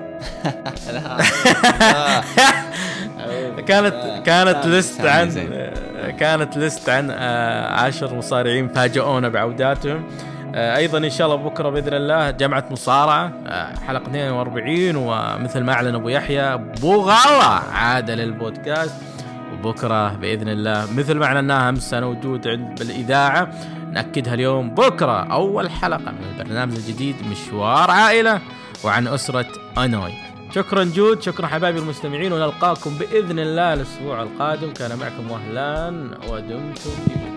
كانت كانت ليست عن كانت ليست عن عشر مصارعين فاجئونا بعوداتهم. ايضا ان شاء الله بكره باذن الله جمعة مصارعة حلقة اثنين وأربعين، ومثل ما اعلن ابو يحيى بوغالا عاد للبودكاست. وبكرة بإذن الله مثل ما اعلناها امس انا وجود عند بالإذاعة، نأكدها اليوم بكرة أول حلقة من البرنامج الجديد مشوار عائلة وعن أسرة أنوي. شكرا جود، شكرا حبايبي المستمعين، ونلقاكم بإذن الله الأسبوع القادم. كان معكم وهلان ودمتم